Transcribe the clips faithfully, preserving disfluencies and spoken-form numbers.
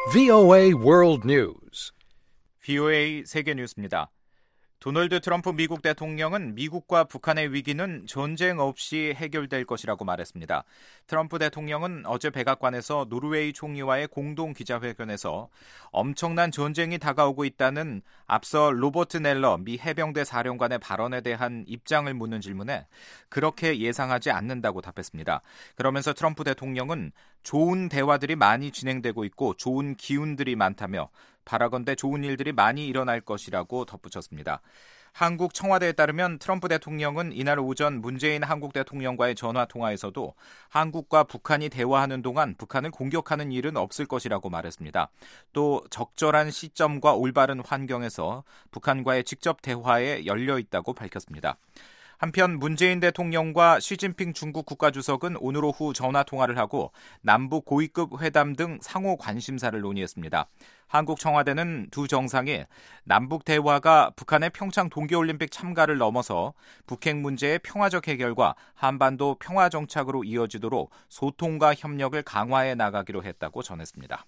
브이오에이 World News. 브이오에이 세계 뉴스입니다. 도널드 트럼프 미국 대통령은 미국과 북한의 위기는 전쟁 없이 해결될 것이라고 말했습니다. 트럼프 대통령은 어제 백악관에서 노르웨이 총리와의 공동 기자회견에서 엄청난 전쟁이 다가오고 있다는 앞서 로버트 넬러 미 해병대 사령관의 발언에 대한 입장을 묻는 질문에 그렇게 예상하지 않는다고 답했습니다. 그러면서 트럼프 대통령은 좋은 대화들이 많이 진행되고 있고 좋은 기운들이 많다며 바라건대 좋은 일들이 많이 일어날 것이라고 덧붙였습니다. 한국 청와대에 따르면 트럼프 대통령은 이날 오전 문재인 한국 대통령과의 전화통화에서도 한국과 북한이 대화하는 동안 북한을 공격하는 일은 없을 것이라고 말했습니다. 또 적절한 시점과 올바른 환경에서 북한과의 직접 대화에 열려 있다고 밝혔습니다. 한편 문재인 대통령과 시진핑 중국 국가주석은 오늘 오후 전화통화를 하고 남북 고위급 회담 등 상호 관심사를 논의했습니다. 한국 청와대는 두 정상이 남북 대화가 북한의 평창 동계올림픽 참가를 넘어서 북핵 문제의 평화적 해결과 한반도 평화 정착으로 이어지도록 소통과 협력을 강화해 나가기로 했다고 전했습니다.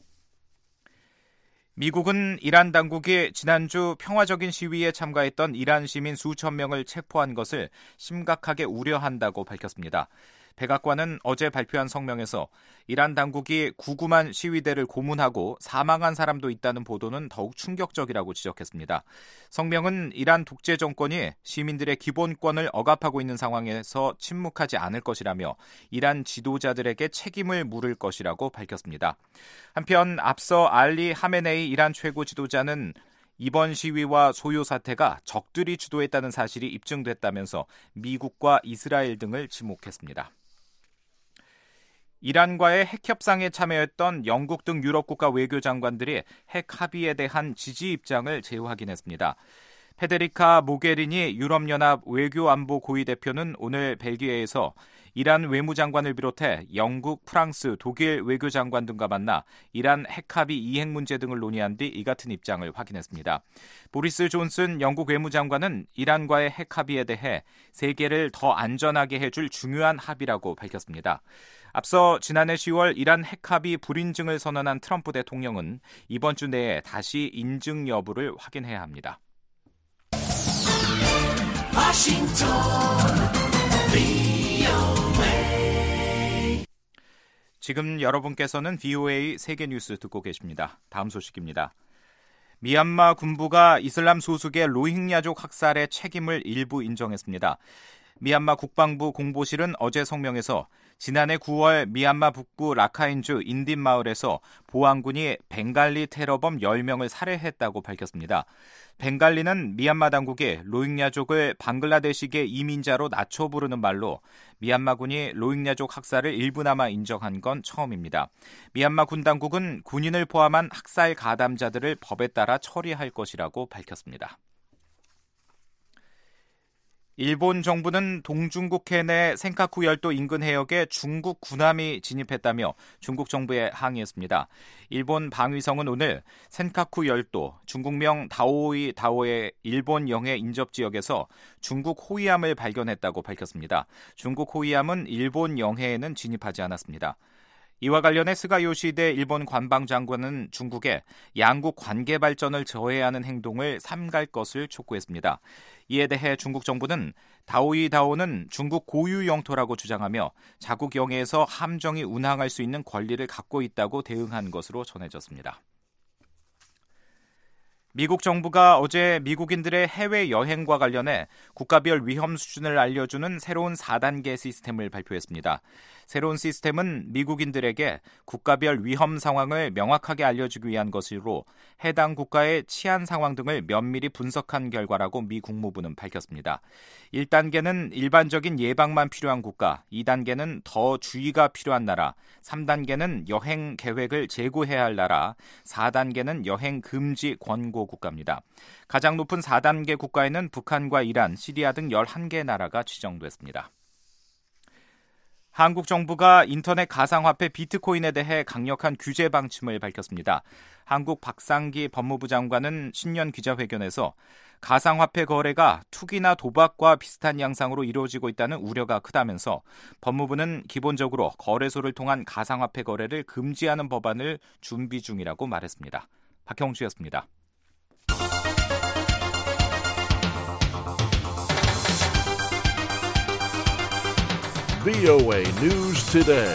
미국은 이란 당국이 지난주 평화적인 시위에 참가했던 이란 시민 수천 명을 체포한 것을 심각하게 우려한다고 밝혔습니다. 백악관은 어제 발표한 성명에서 이란 당국이 구금한 시위대를 고문하고 사망한 사람도 있다는 보도는 더욱 충격적이라고 지적했습니다. 성명은 이란 독재 정권이 시민들의 기본권을 억압하고 있는 상황에서 침묵하지 않을 것이라며 이란 지도자들에게 책임을 물을 것이라고 밝혔습니다. 한편 앞서 알리 하메네이 이란 최고 지도자는 이번 시위와 소요 사태가 적들이 주도했다는 사실이 입증됐다면서 미국과 이스라엘 등을 지목했습니다. 이란과의 핵 협상에 참여했던 영국 등 유럽 국가 외교장관들이 핵 합의에 대한 지지 입장을 재확인했습니다. 페데리카 모게리니 유럽연합 외교안보 고위대표는 오늘 벨기에에서 이란 외무장관을 비롯해 영국, 프랑스, 독일 외교장관 등과 만나 이란 핵합의 이행 문제 등을 논의한 뒤 이 같은 입장을 확인했습니다. 보리스 존슨 영국 외무장관은 이란과의 핵합의에 대해 세계를 더 안전하게 해줄 중요한 합의라고 밝혔습니다. 앞서 지난해 시월 이란 핵합의 불인증을 선언한 트럼프 대통령은 이번 주 내에 다시 인증 여부를 확인해야 합니다. 워싱턴 브이오에이 지금 여러분께서는 브이오에이 세계뉴스 듣고 계십니다. 다음 소식입니다. 미얀마 군부가 이슬람 소수의 로힝야족 학살의 책임을 일부 인정했습니다. 미얀마 국방부 공보실은 어제 성명에서 지난해 구월 미얀마 북부 라카인주 인딘 마을에서 보안군이 벵갈리 테러범 열 명을 살해했다고 밝혔습니다. 벵갈리는 미얀마 당국이 로힝야족을 방글라데시계 이민자로 낮춰 부르는 말로 미얀마군이 로힝야족 학살을 일부나마 인정한 건 처음입니다. 미얀마 군 당국은 군인을 포함한 학살 가담자들을 법에 따라 처리할 것이라고 밝혔습니다. 일본 정부는 동중국 해내 센카쿠 열도 인근 해역에 중국 군함이 진입했다며 중국 정부에 항의했습니다. 일본 방위성은 오늘 센카쿠 열도 중국명 다오이 다오의 일본 영해 인접 지역에서 중국 호위함을 발견했다고 밝혔습니다. 중국 호위함은 일본 영해에는 진입하지 않았습니다. 이와 관련해 스가 요시히데 일본 관방장관은 중국에 양국 관계 발전을 저해하는 행동을 삼갈 것을 촉구했습니다. 이에 대해 중국 정부는 다오이 다오는 중국 고유 영토라고 주장하며 자국 영해에서 함정이 운항할 수 있는 권리를 갖고 있다고 대응한 것으로 전해졌습니다. 미국 정부가 어제 미국인들의 해외여행과 관련해 국가별 위험 수준을 알려주는 새로운 사 단계 시스템을 발표했습니다. 새로운 시스템은 미국인들에게 국가별 위험 상황을 명확하게 알려주기 위한 것으로 해당 국가의 치안 상황 등을 면밀히 분석한 결과라고 미 국무부는 밝혔습니다. 일 단계는 일반적인 예방만 필요한 국가, 이 단계는 더 주의가 필요한 나라, 삼 단계는 여행 계획을 재고해야 할 나라, 사 단계는 여행 금지 권고 국가입니다. 가장 높은 사 단계 국가에는 북한과 이란, 시리아 등 열한 개 나라가 지정됐습니다. 한국 정부가 인터넷 가상화폐 비트코인에 대해 강력한 규제 방침을 밝혔습니다. 한국 박상기 법무부 장관은 신년 기자회견에서 가상화폐 거래가 투기나 도박과 비슷한 양상으로 이루어지고 있다는 우려가 크다면서 법무부는 기본적으로 거래소를 통한 가상화폐 거래를 금지하는 법안을 준비 중이라고 말했습니다. 박형주였습니다. 브이오에이 News Today.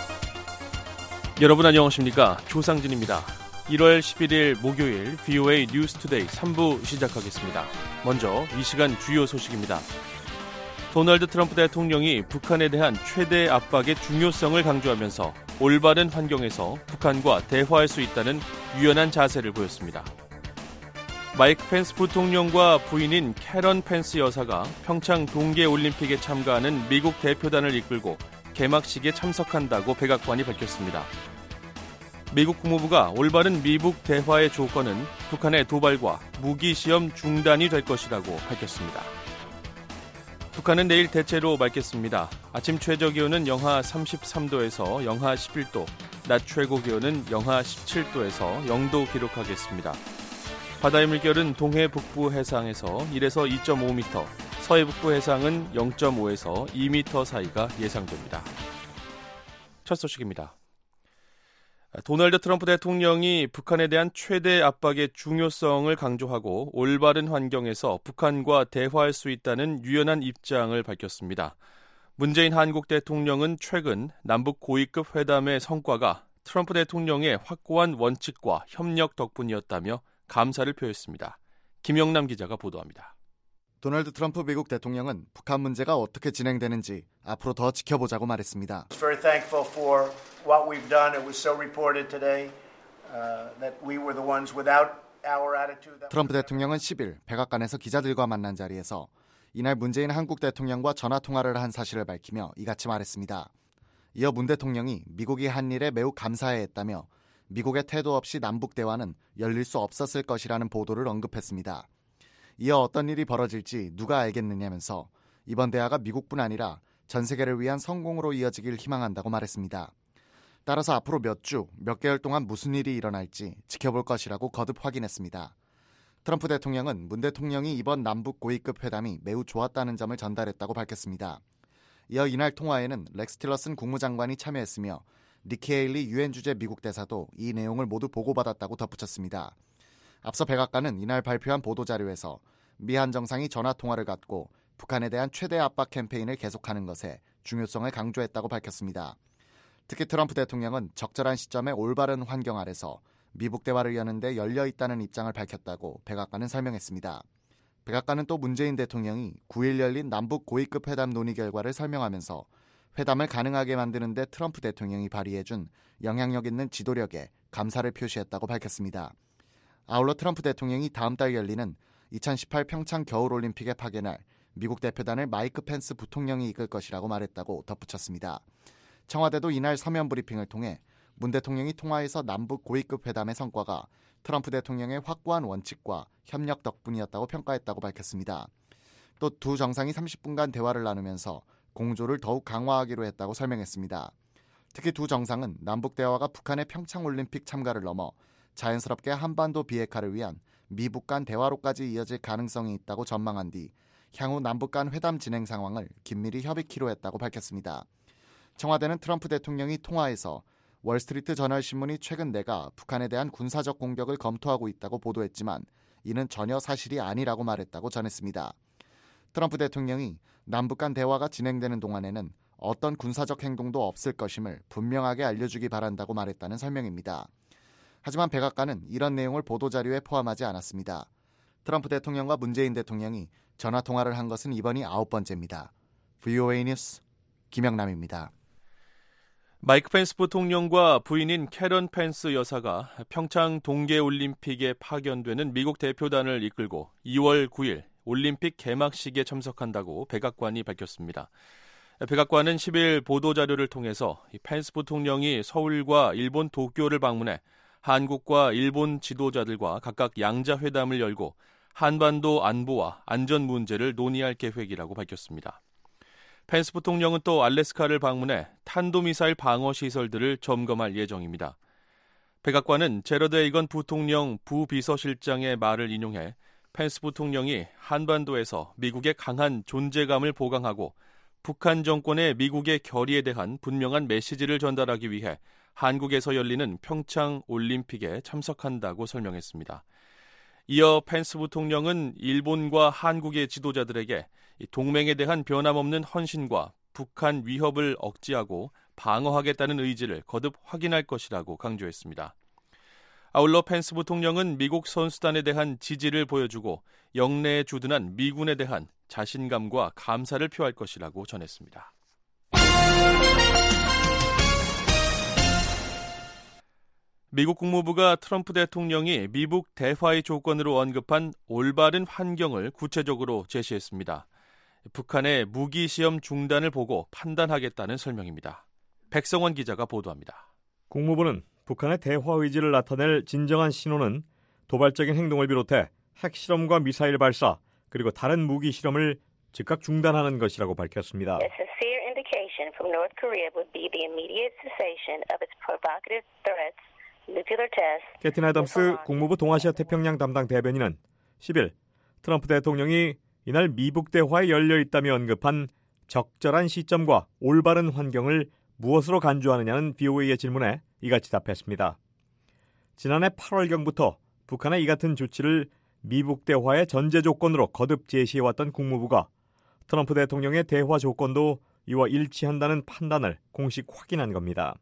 여러분 안녕하십니까? 조상진입니다. 일월 십일일 목요일 브이오에이 뉴스 투데이 삼 부 시작하겠습니다. 먼저 이 시간 주요 소식입니다. 도널드 트럼프 대통령이 북한에 대한 최대 압박의 중요성을 강조하면서 올바른 환경에서 북한과 대화할 수 있다는 유연한 자세를 보였습니다. 마이크 펜스 부통령과 부인인 캐런 펜스 여사가 평창 동계올림픽에 참가하는 미국 대표단을 이끌고 개막식에 참석한다고 백악관이 밝혔습니다. 미국 국무부가 올바른 미북 대화의 조건은 북한의 도발과 무기시험 중단이 될 것이라고 밝혔습니다. 북한은 내일 대체로 맑겠습니다. 아침 최저기온은 영하 삼십삼 도에서 영하 십일 도, 낮 최고기온은 영하 십칠 도에서 영 도 기록하겠습니다. 바다의 물결은 동해 북부 해상에서 일에서 이 점 오 미터, 서해 북부 해상은 영 점 오에서 이 미터 사이가 예상됩니다. 첫 소식입니다. 도널드 트럼프 대통령이 북한에 대한 최대 압박의 중요성을 강조하고 올바른 환경에서 북한과 대화할 수 있다는 유연한 입장을 밝혔습니다. 문재인 한국 대통령은 최근 남북 고위급 회담의 성과가 트럼프 대통령의 확고한 원칙과 협력 덕분이었다며 감사를 표했습니다. 김영남 기자가 보도합니다. 도널드 트럼프 미국 대통령은 북한 문제가 어떻게 진행되는지 앞으로 더 지켜보자고 말했습니다. Very thankful for what we've done. It was so reported today uh, that we were the ones without our attitude. 트럼프 대통령은 십일 백악관에서 기자들과 만난 자리에서 이날 문재인 한국 대통령과 전화 통화를 한 사실을 밝히며 이같이 말했습니다. 이어 문 대통령이 미국이 한 일에 매우 감사해했다며 미국의 태도 없이 남북 대화는 열릴 수 없었을 것이라는 보도를 언급했습니다. 이어 어떤 일이 벌어질지 누가 알겠느냐면서 이번 대화가 미국뿐 아니라 전 세계를 위한 성공으로 이어지길 희망한다고 말했습니다. 따라서 앞으로 몇 주, 몇 개월 동안 무슨 일이 일어날지 지켜볼 것이라고 거듭 확인했습니다. 트럼프 대통령은 문 대통령이 이번 남북 고위급 회담이 매우 좋았다는 점을 전달했다고 밝혔습니다. 이어 이날 통화에는 렉스 틸러슨 국무장관이 참여했으며 니키 헤일리 유엔 주재 미국 대사도 이 내용을 모두 보고받았다고 덧붙였습니다. 앞서 백악관은 이날 발표한 보도자료에서 미 한 정상이 전화통화를 갖고 북한에 대한 최대 압박 캠페인을 계속하는 것에 중요성을 강조했다고 밝혔습니다. 특히 트럼프 대통령은 적절한 시점에 올바른 환경 아래서 미북 대화를 여는 데 열려있다는 입장을 밝혔다고 백악관은 설명했습니다. 백악관은 또 문재인 대통령이 구일 열린 남북 고위급 회담 논의 결과를 설명하면서 회담을 가능하게 만드는 데 트럼프 대통령이 발휘해준 영향력 있는 지도력에 감사를 표시했다고 밝혔습니다. 아울러 트럼프 대통령이 다음 달 열리는 이천십팔 평창 겨울올림픽에 파견할 미국 대표단을 마이크 펜스 부통령이 이끌 것이라고 말했다고 덧붙였습니다. 청와대도 이날 서면 브리핑을 통해 문 대통령이 통화에서 남북 고위급 회담의 성과가 트럼프 대통령의 확고한 원칙과 협력 덕분이었다고 평가했다고 밝혔습니다. 또 두 정상이 삼십 분간 대화를 나누면서 공조를 더욱 강화하기로 했다고 설명했습니다. 특히 두 정상은 남북 대화가 북한의 평창올림픽 참가를 넘어 자연스럽게 한반도 비핵화를 위한 미북 간 대화로까지 이어질 가능성이 있다고 전망한 뒤 향후 남북 간 회담 진행 상황을 긴밀히 협의키로 했다고 밝혔습니다. 청와대는 트럼프 대통령이 통화에서 월스트리트 저널신문이 최근 내가 북한에 대한 군사적 공격을 검토하고 있다고 보도했지만 이는 전혀 사실이 아니라고 말했다고 전했습니다. 트럼프 대통령이 남북 간 대화가 진행되는 동안에는 어떤 군사적 행동도 없을 것임을 분명하게 알려주기 바란다고 말했다는 설명입니다. 하지만 백악관은 이런 내용을 보도자료에 포함하지 않았습니다. 트럼프 대통령과 문재인 대통령이 전화통화를 한 것은 이번이 아홉 번째입니다. 브이오에이 뉴스 김영남입니다. 마이크 펜스 부통령과 부인인 캐런 펜스 여사가 평창 동계올림픽에 파견되는 미국 대표단을 이끌고 이월 구일 올림픽 개막식에 참석한다고 백악관이 밝혔습니다. 백악관은 십일 보도자료를 통해서 펜스 부통령이 서울과 일본 도쿄를 방문해 한국과 일본 지도자들과 각각 양자회담을 열고 한반도 안보와 안전 문제를 논의할 계획이라고 밝혔습니다. 펜스 부통령은 또 알래스카를 방문해 탄도미사일 방어 시설들을 점검할 예정입니다. 백악관은 제러드 에이건 부통령 부비서실장의 말을 인용해 펜스 부통령이 한반도에서 미국의 강한 존재감을 보강하고 북한 정권의 미국의 결의에 대한 분명한 메시지를 전달하기 위해 한국에서 열리는 평창 올림픽에 참석한다고 설명했습니다. 이어 펜스 부통령은 일본과 한국의 지도자들에게 동맹에 대한 변함없는 헌신과 북한 위협을 억제하고 방어하겠다는 의지를 거듭 확인할 것이라고 강조했습니다. 아울러 펜스 부통령은 미국 선수단에 대한 지지를 보여주고 영내에 주둔한 미군에 대한 자신감과 감사를 표할 것이라고 전했습니다. 미국 국무부가 트럼프 대통령이 미국 대화의 조건으로 언급한 올바른 환경을 구체적으로 제시했습니다. 북한의 무기 시험 중단을 보고 판단하겠다는 설명입니다. 백성원 기자가 보도합니다. 국무부는 북한의 대화 의지를 나타낼 진정한 신호는 도발적인 행동을 비롯해 핵실험과 미사일 발사 그리고 다른 무기 실험을 즉각 중단하는 것이라고 밝혔습니다. A sincere indication from North Korea would be the immediate cessation of its provocative threats. 캐틴 애덤스 국무부 동아시아 태평양 담당 대변인은 십일 트럼프 대통령이 이날 미북 대화에 열려있다며 언급한 적절한 시점과 올바른 환경을 무엇으로 간주하느냐는 브이오에이의 질문에 이같이 답했습니다. 지난해 팔월경부터 북한의 이 같은 조치를 미북 대화의 전제 조건으로 거듭 제시해왔던 국무부가 트럼프 대통령의 대화 조건도 이와 일치한다는 판단을 공식 확인한 겁니다.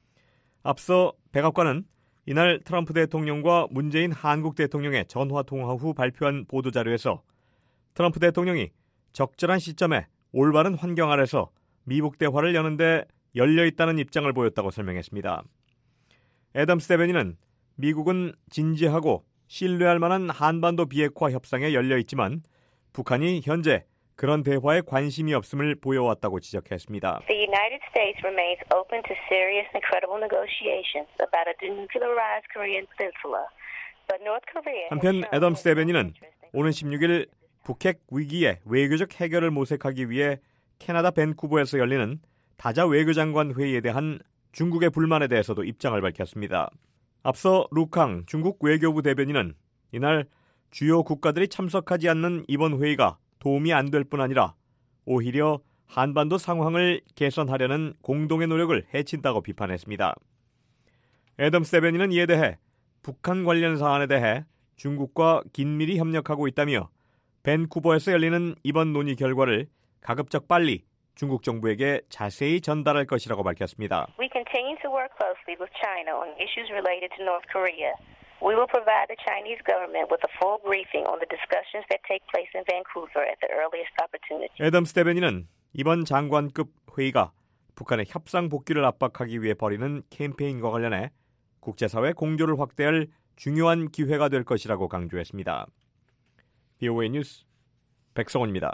앞서 백악관은 이날 트럼프 대통령과 문재인 한국 대통령의 전화통화 후 발표한 보도자료에서 트럼프 대통령이 적절한 시점에 올바른 환경 아래서 미북 대화를 여는데 열려있다는 입장을 보였다고 설명했습니다. 애덤스 대변인은 미국은 진지하고 신뢰할 만한 한반도 비핵화 협상에 열려있지만 북한이 현재 그런 대화에 관심이 없음을 보여왔다고 지적했습니다. The United States remains open to serious and credible negotiations about a denuclearized Korean peninsula. But North Korea 한편 애덤스 대변인은 오는 십육일 북핵 위기의 외교적 해결을 모색하기 위해 캐나다 밴쿠버에서 열리는 다자 외교장관 회의에 대한 중국의 불만에 대해서도 입장을 밝혔습니다. 앞서 루캉 중국 외교부 대변인은 이날 주요 국가들이 참석하지 않는 이번 회의가 도움이 안 될 뿐 아니라 오히려 한반도 상황을 개선하려는 공동의 노력을 해친다고 비판했습니다. 애덤스 대변인은 이에 대해 북한 관련 사안에 대해 중국과 긴밀히 협력하고 있다며 밴쿠버에서 열리는 이번 논의 결과를 가급적 빨리 중국 정부에게 자세히 전달할 것이라고 밝혔습니다. We continue to work closely with China on issues related to North Korea. We will provide the Chinese government with a full briefing on the discussions that take place in Vancouver at the earliest opportunity. 애덤스 대변인은 이번 장관급 회의가 북한의 협상 복귀를 압박하기 위해 벌이는 캠페인과 관련해 국제사회 공조를 확대할 중요한 기회가 될 것이라고 강조했습니다. 브이오에이 뉴스 백성원입니다.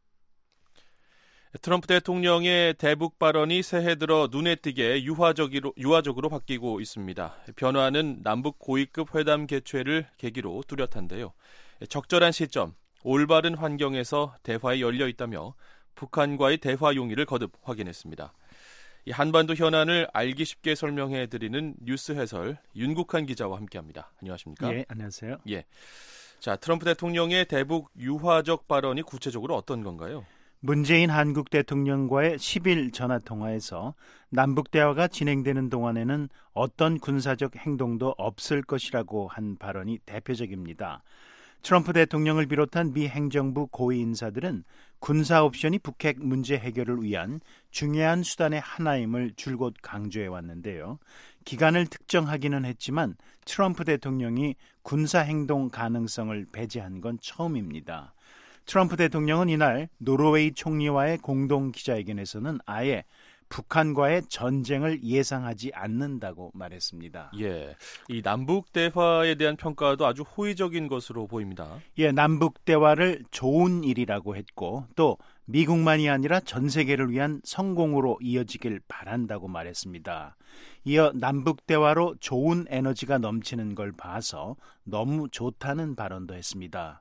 트럼프 대통령의 대북 발언이 새해 들어 눈에 띄게 유화적으로, 유화적으로 바뀌고 있습니다. 변화는 남북 고위급 회담 개최를 계기로 뚜렷한데요. 적절한 시점, 올바른 환경에서 대화에 열려 있다며 북한과의 대화 용의를 거듭 확인했습니다. 이 한반도 현안을 알기 쉽게 설명해드리는 뉴스 해설 윤국한 기자와 함께합니다. 안녕하십니까? 예, 안녕하세요. 예. 자, 트럼프 대통령의 대북 유화적 발언이 구체적으로 어떤 건가요? 문재인 한국 대통령과의 십일 전화통화에서 남북대화가 진행되는 동안에는 어떤 군사적 행동도 없을 것이라고 한 발언이 대표적입니다. 트럼프 대통령을 비롯한 미 행정부 고위 인사들은 군사 옵션이 북핵 문제 해결을 위한 중요한 수단의 하나임을 줄곧 강조해 왔는데요. 기간을 특정하기는 했지만 트럼프 대통령이 군사 행동 가능성을 배제한 건 처음입니다. 트럼프 대통령은 이날 노르웨이 총리와의 공동 기자회견에서는 아예 북한과의 전쟁을 예상하지 않는다고 말했습니다. 예, 이 남북 대화에 대한 평가도 아주 호의적인 것으로 보입니다. 예, 남북 대화를 좋은 일이라고 했고 또 미국만이 아니라 전 세계를 위한 성공으로 이어지길 바란다고 말했습니다. 이어 남북 대화로 좋은 에너지가 넘치는 걸 봐서 너무 좋다는 발언도 했습니다.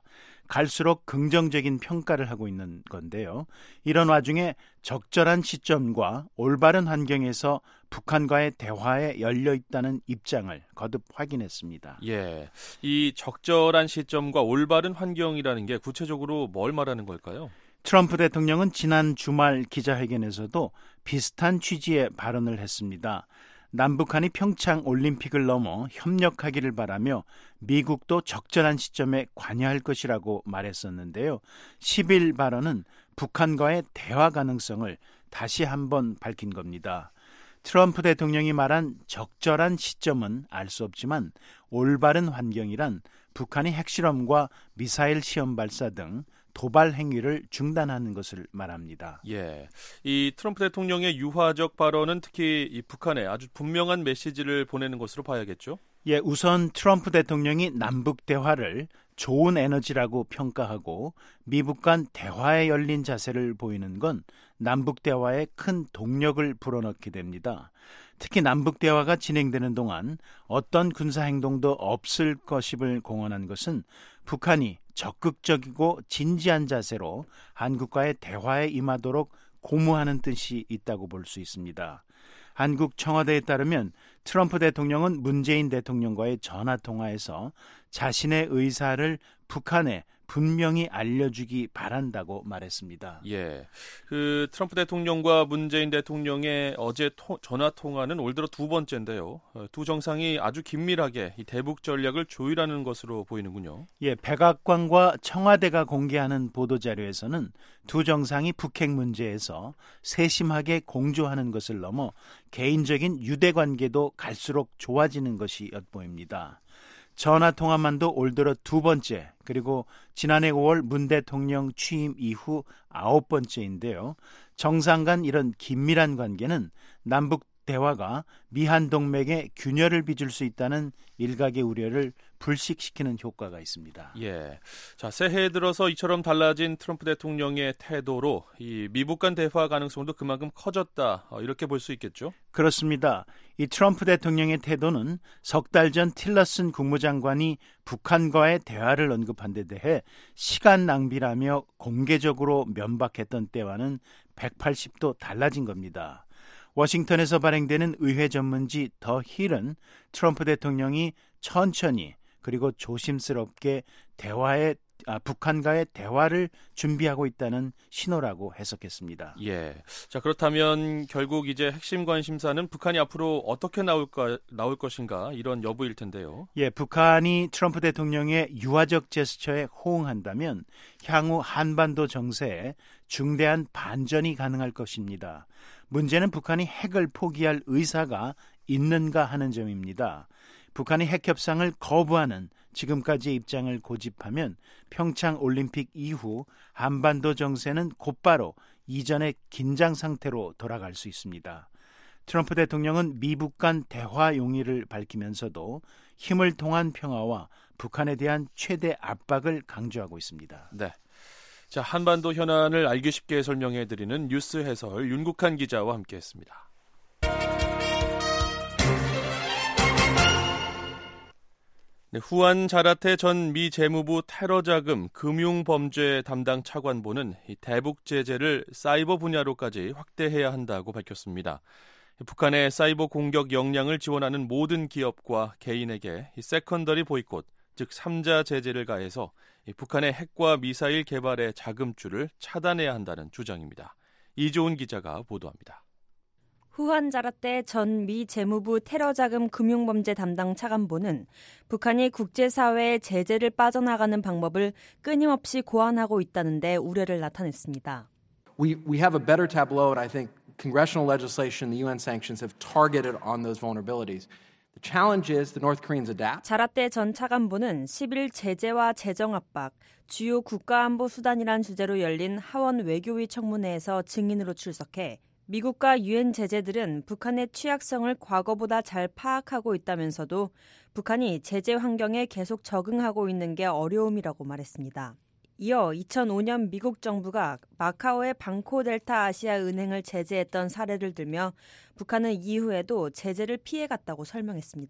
갈수록 긍정적인 평가를 하고 있는 건데요. 이런 와중에 적절한 시점과 올바른 환경에서 북한과의 대화에 열려 있다는 입장을 거듭 확인했습니다. 예, 이 적절한 시점과 올바른 환경이라는 게 구체적으로 뭘 말하는 걸까요? 트럼프 대통령은 지난 주말 기자회견에서도 비슷한 취지의 발언을 했습니다. 남북한이 평창 올림픽을 넘어 협력하기를 바라며 미국도 적절한 시점에 관여할 것이라고 말했었는데요. 십 일 발언은 북한과의 대화 가능성을 다시 한번 밝힌 겁니다. 트럼프 대통령이 말한 적절한 시점은 알 수 없지만 올바른 환경이란 북한이 핵실험과 미사일 시험 발사 등 도발 행위를 중단하는 것을 말합니다. 예, 이 트럼프 대통령의 유화적 발언은 특히 이 북한에 아주 분명한 메시지를 보내는 것으로 봐야겠죠? 예, 우선 트럼프 대통령이 남북 대화를 좋은 에너지라고 평가하고 미북 간 대화에 열린 자세를 보이는 건 남북 대화에 큰 동력을 불어넣게 됩니다. 특히 남북 대화가 진행되는 동안 어떤 군사 행동도 없을 것임을 공언한 것은 북한이 적극적이고 진지한 자세로 한국과의 대화에 임하도록 고무하는 뜻이 있다고 볼 수 있습니다. 한국 청와대에 따르면 트럼프 대통령은 문재인 대통령과의 전화통화에서 자신의 의사를 북한에 분명히 알려주기 바란다고 말했습니다. 예, 그 트럼프 대통령과 문재인 대통령의 어제 토, 전화 통화는 올 들어 두 번째인데요. 두 정상이 아주 긴밀하게 이 대북 전략을 조율하는 것으로 보이는군요. 예, 백악관과 청와대가 공개하는 보도 자료에서는 두 정상이 북핵 문제에서 세심하게 공조하는 것을 넘어 개인적인 유대 관계도 갈수록 좋아지는 것이 엿보입니다. 전화통화만도 올 들어 두 번째, 그리고 지난해 오월 문 대통령 취임 이후 아홉 번째인데요. 정상 간 이런 긴밀한 관계는 남북 대화가 미한 동맹에 균열을 빚을 수 있다는 일각의 우려를 불식시키는 효과가 있습니다. 예, 자, 새해 들어서 이처럼 달라진 트럼프 대통령의 태도로 이 미북 간 대화 가능성도 그만큼 커졌다, 이렇게 볼 수 있겠죠? 그렇습니다. 이 트럼프 대통령의 태도는 석 달 전 틸러슨 국무장관이 북한과의 대화를 언급한 데 대해 시간 낭비라며 공개적으로 면박했던 때와는 백팔십 도 달라진 겁니다. 워싱턴에서 발행되는 의회 전문지 더 힐은 트럼프 대통령이 천천히 그리고 조심스럽게 대화에 아, 북한과의 대화를 준비하고 있다는 신호라고 해석했습니다. 예, 자, 그렇다면 결국 이제 핵심 관심사는 북한이 앞으로 어떻게 나올까 나올 것인가, 이런 여부일 텐데요. 예, 북한이 트럼프 대통령의 유화적 제스처에 호응한다면 향후 한반도 정세에 중대한 반전이 가능할 것입니다. 문제는 북한이 핵을 포기할 의사가 있는가 하는 점입니다. 북한이 핵 협상을 거부하는 지금까지의 입장을 고집하면 평창 올림픽 이후 한반도 정세는 곧바로 이전의 긴장 상태로 돌아갈 수 있습니다. 트럼프 대통령은 미북 간 대화 용의를 밝히면서도 힘을 통한 평화와 북한에 대한 최대 압박을 강조하고 있습니다. 네. 자, 한반도 현안을 알기 쉽게 설명해드리는 뉴스 해설 윤국한 기자와 함께했습니다. 네, 후안 자라테 전 미 재무부 테러자금 금융범죄 담당 차관보는 이 대북 제재를 사이버 분야로까지 확대해야 한다고 밝혔습니다. 북한의 사이버 공격 역량을 지원하는 모든 기업과 개인에게 이 세컨더리 보이콧, 즉 삼자 제재를 가해서 이 북한의 핵과 미사일 개발의 자금줄을 차단해야 한다는 주장입니다. 이조은 기자가 보도합니다. 후안 자라테 전 미 재무부 테러자금 금융범죄 담당 차관보는 북한이 국제사회의 제재를 빠져나가는 방법을 끊임없이 고안하고 있다는 데 우려를 나타냈습니다. We, we have a better tableau, and I think congressional legislation, the U N sanctions have targeted on those vulnerabilities. The challenge is the North Koreans adapt. 자라테 전 차관보는 십 일 제재와 재정 압박, 주요 국가안보 수단이란 주제로 열린 하원 외교위 청문회에서 증인으로 출석해 미국과 유엔 제재들은 북한의 취약성을 과거보다 잘 파악하고 있다면서도 북한이 제재 환경에 계속 적응하고 있는 게 어려움이라고 말했습니다. 이어 이천오 년 미국 정부가 마카오의 방코 델타 아시아 은행을 제재했던 사례를 들며 북한은 이후에도 제재를 피해갔다고 설명했습니다.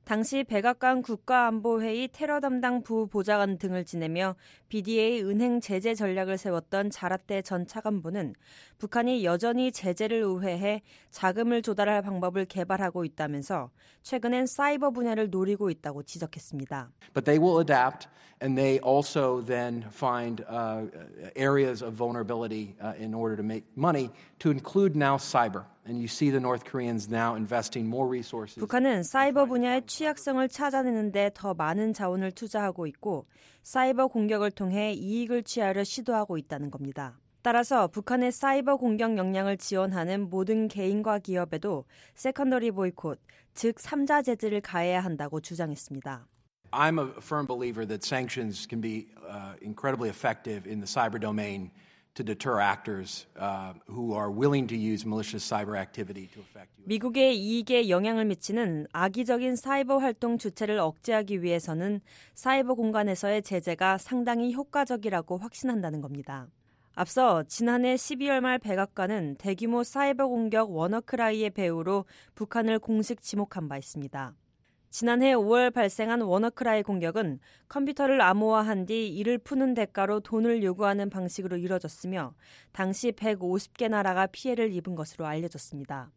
당시 백악관 국가안보회의 테러 담당 부보좌관 등을 지내며 비디에이 은행 제재 전략을 세웠던 자라떼 전 차관보는 북한이 여전히 제재를 우회해 자금을 조달할 방법을 개발하고 있다면서 최근엔 사이버 분야를 노리고 있다고 지적했습니다. But they will adapt and they also then find uh, areas of vulnerability uh, in order to make money to include now cyber. And you see the North Koreans now investing more resources. 북한은 사이버 분야의 취약성을 찾아내는데 더 많은 자원을 투자하고 있고 사이버 공격을 통해 이익을 취하려 시도하고 있다는 겁니다. 따라서 북한의 사이버 공격 역량을 지원하는 모든 개인과 기업에도 세컨더리 보이콧, 즉 삼자 제재를 가해야 한다고 주장했습니다. I'm a firm believer that sanctions can be uh, incredibly effective in the cyber domain to deter actors uh, who are willing to use malicious cyber activity to affect you. 미국의 이익에 영향을 미치는 악의적인 사이버 활동 주체를 억제하기 위해서는 사이버 공간에서의 제재가 상당히 효과적이라고 확신한다는 겁니다. 앞서 지난해 십이월 말 백악관은 대규모 사이버 공격 워너크라이의 배후로 북한을 공식 지목한 바 있습니다. 지난해 오월 발생한 워너크라이 공격은 컴퓨터를 암호화한 뒤 이를 푸는 대가로 돈을 요구하는 방식으로 이뤄졌으며 당시 백오십 개 나라가 피해를 입은 것으로 알려졌습니다.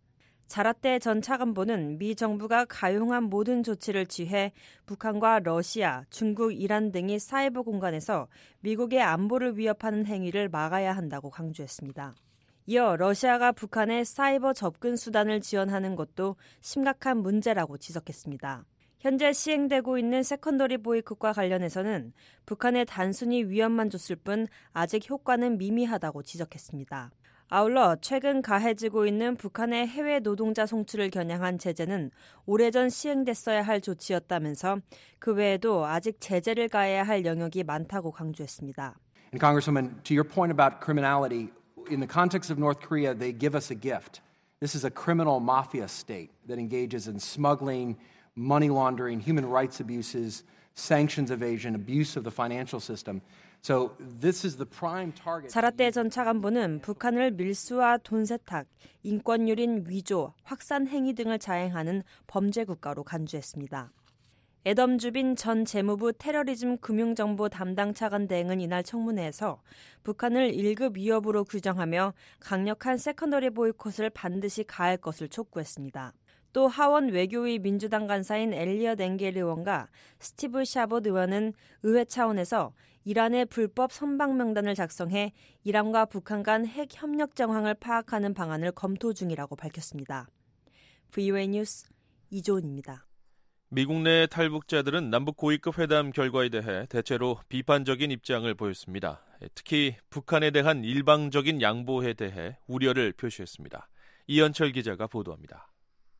자라떼 전 차관보는 미 정부가 가용한 모든 조치를 취해 북한과 러시아, 중국, 이란 등이 사이버 공간에서 미국의 안보를 위협하는 행위를 막아야 한다고 강조했습니다. 이어 러시아가 북한의 사이버 접근 수단을 지원하는 것도 심각한 문제라고 지적했습니다. 현재 시행되고 있는 세컨더리 보이콧과 관련해서는 북한에 단순히 위협만 줬을 뿐 아직 효과는 미미하다고 지적했습니다. 아울러 최근 가해지고 있는 북한의 해외 노동자 송출을 겨냥한 제재는 오래전 시행됐어야 할 조치였다면서 그 외에도 아직 제재를 가해야 할 영역이 많다고 강조했습니다. And Congresswoman, to your point about criminality, in the context of North Korea, they give us a gift. This is a criminal mafia state that engages in smuggling, money laundering, human rights abuses, sanctions evasion, abuse of the financial system. So this is the prime target. 자라떼 전 차관보는 북한을 밀수와 돈 세탁, 인권유린 위조, 확산 행위 등을 자행하는 범죄 국가로 간주했습니다. 애덤 주빈 전 재무부 테러리즘 금융정보 담당 차관 대행은 이날 청문회에서 북한을 일 급 위협으로 규정하며 강력한 세컨더리 보이콧을 반드시 가할 것을 촉구했습니다. 또 하원 외교위 민주당 간사인 엘리엇 엥겔 의원과 스티브 샤봇 의원은 의회 차원에서 이란의 불법 선박 명단을 작성해 이란과 북한 간 핵 협력 정황을 파악하는 방안을 검토 중이라고 밝혔습니다. 브이오에이 뉴스 이조은입니다. 미국 내 탈북자들은 남북 고위급 회담 결과에 대해 대체로 비판적인 입장을 보였습니다. 특히 북한에 대한 일방적인 양보에 대해 우려를 표시했습니다. 이현철 기자가 보도합니다.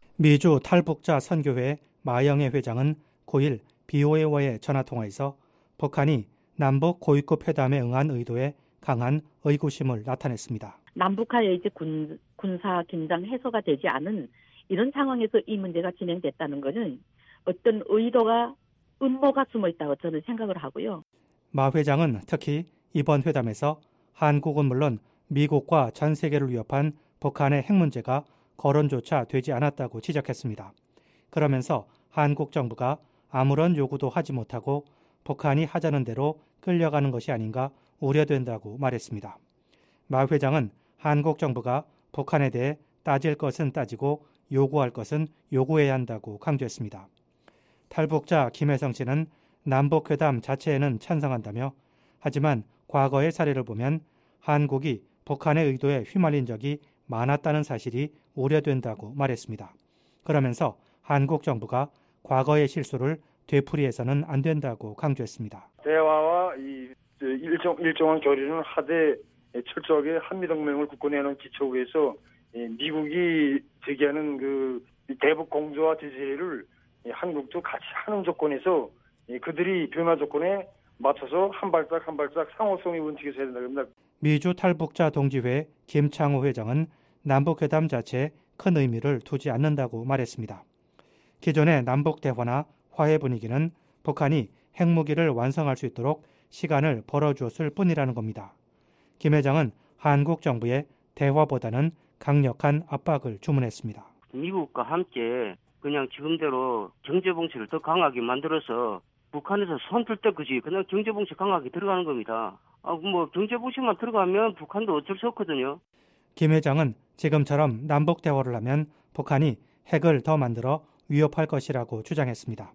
미주 탈북자 선교회 마영애 회장은 구일 비오에이와의 전화통화에서 북한이 남북 고위급 회담에 응한 의도에 강한 의구심을 나타냈습니다. 남북한의 이제 군, 군사 긴장 해소가 되지 않은 이런 상황에서 이 문제가 진행됐다는 것은 어떤 의도가 음모가 숨어 있다고 저는 생각을 하고요. 마 회장은 특히 이번 회담에서 한국은 물론 미국과 전 세계를 위협한 북한의 핵 문제가 거론조차 되지 않았다고 지적했습니다. 그러면서 한국 정부가 아무런 요구도 하지 못하고 북한이 하자는 대로 끌려가는 것이 아닌가 우려된다고 말했습니다. 마 회장은 한국 정부가 북한에 대해 따질 것은 따지고 요구할 것은 요구해야 한다고 강조했습니다. 탈북자 김혜성 씨는 남북회담 자체에는 찬성한다며 하지만 과거의 사례를 보면 한국이 북한의 의도에 휘말린 적이 많았다는 사실이 우려된다고 말했습니다. 그러면서 한국 정부가 과거의 실수를 되풀이해서는 안 된다고 강조했습니다. 대화와 이 일정, 일정한 교류는 하되 철저하게 한미동맹을 굳건해놓은 기초 위에서 미국이 제기하는 그 대북 공조와 제재를 한국도 같이 하는 조건에서 그들이 변화 조건에 맞춰서 한 발짝 한 발짝 상호성이 원칙에서 해야 된다고 합니다. 미주 탈북자 동지회 김창호 회장은 남북회담 자체에 큰 의미를 두지 않는다고 말했습니다. 기존의 남북 대화나 화해 분위기는 북한이 핵무기를 완성할 수 있도록 시간을 벌어주었을 뿐이라는 겁니다. 김 회장은 한국 정부의 대화보다는 강력한 압박을 주문했습니다. 미국과 함께 그냥 지금대로 경제봉쇄를 더 강하게 만들어서 북한에서 손들 때 그지 그냥 경제봉쇄 강하게 들어가는 겁니다. 아, 뭐 경제봉쇄만 들어가면 북한도 어쩔 수 없거든요. 김 회장은 지금처럼 남북 대화를 하면 북한이 핵을 더 만들어 위협할 것이라고 주장했습니다.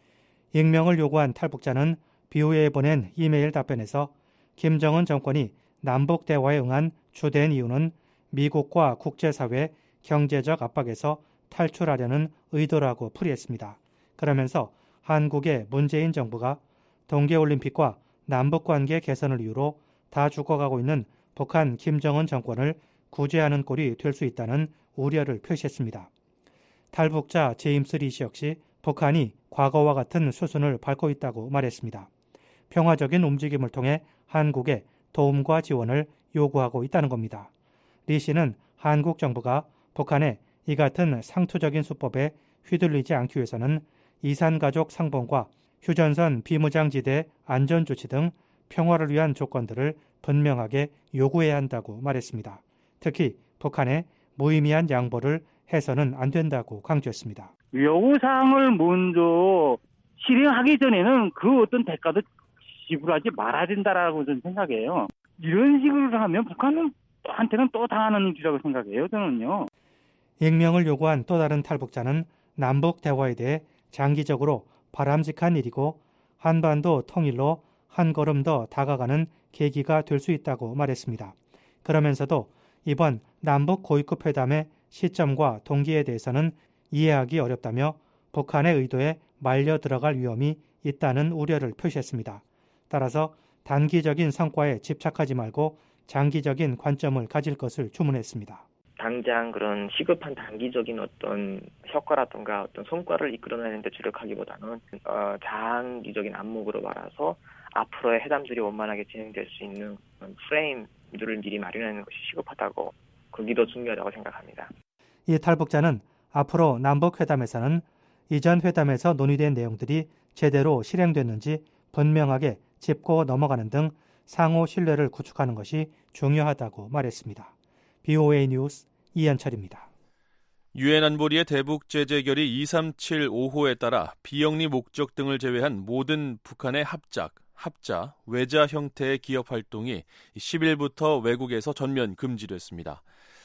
익명을 요구한 탈북자는 비오에이에 보낸 이메일 답변에서 김정은 정권이 남북 대화에 응한 주된 이유는 미국과 국제사회 경제적 압박에서 탈출하려는 의도라고 풀이했습니다. 그러면서 한국의 문재인 정부가 동계올림픽과 남북관계 개선을 이유로 다 죽어가고 있는 북한 김정은 정권을 구제하는 꼴이 될 수 있다는 우려를 표시했습니다. 탈북자 제임스 리시 역시 북한이 과거와 같은 수순을 밟고 있다고 말했습니다. 평화적인 움직임을 통해 한국에 도움과 지원을 요구하고 있다는 겁니다. 리 씨는 한국 정부가 북한의 이 같은 상투적인 수법에 휘둘리지 않기 위해서는 이산가족 상봉과 휴전선 비무장지대 안전조치 등 평화를 위한 조건들을 분명하게 요구해야 한다고 말했습니다. 특히 북한의 무의미한 양보를 해서는 안 된다고 강조했습니다. 요구사항을 먼저 실행하기 전에는 그 어떤 대가도 지불하지 말아야 된다라고 저는 생각해요. 이런 식으로 하면 북한은 한테는 또 당하는 일이라고 생각해요. 저는요. 익명을 요구한 또 다른 탈북자는 남북 대화에 대해 장기적으로 바람직한 일이고 한반도 통일로 한 걸음 더 다가가는 계기가 될 수 있다고 말했습니다. 그러면서도 이번 남북 고위급 회담의 시점과 동기에 대해서는 이해하기 어렵다며 북한의 의도에 말려 들어갈 위험이 있다는 우려를 표시했습니다. 따라서 단기적인 성과에 집착하지 말고 장기적인 관점을 가질 것을 주문했습니다. 당장 그런 시급한 단기적인 어떤 효과라든가 어떤 성과를 이끌어내는 데 주력하기보다는 어, 장기적인 안목으로 말아서 앞으로의 회담들이 원만하게 진행될 수 있는 프레임들을 미리 마련하는 것이 시급하다고, 그게 더 중요하다고 생각합니다. 이 탈북자는 앞으로 남북회담에서는 이전 회담에서 논의된 내용들이 제대로 실행됐는지 분명하게 짚고 넘어가는 등 상호 신뢰를 구축하는 것이 중요하다고 말했습니다. 비오에이 뉴스 이현철입니다. 유엔 안보리의 대북 제재 결의 이삼칠오 호에 따라 비영리 목적 등을 제외한 모든 북한의 합작, 합자, 외자 형태의 기업 활동이 십 일부터 외국에서 전면 금지됐습니다.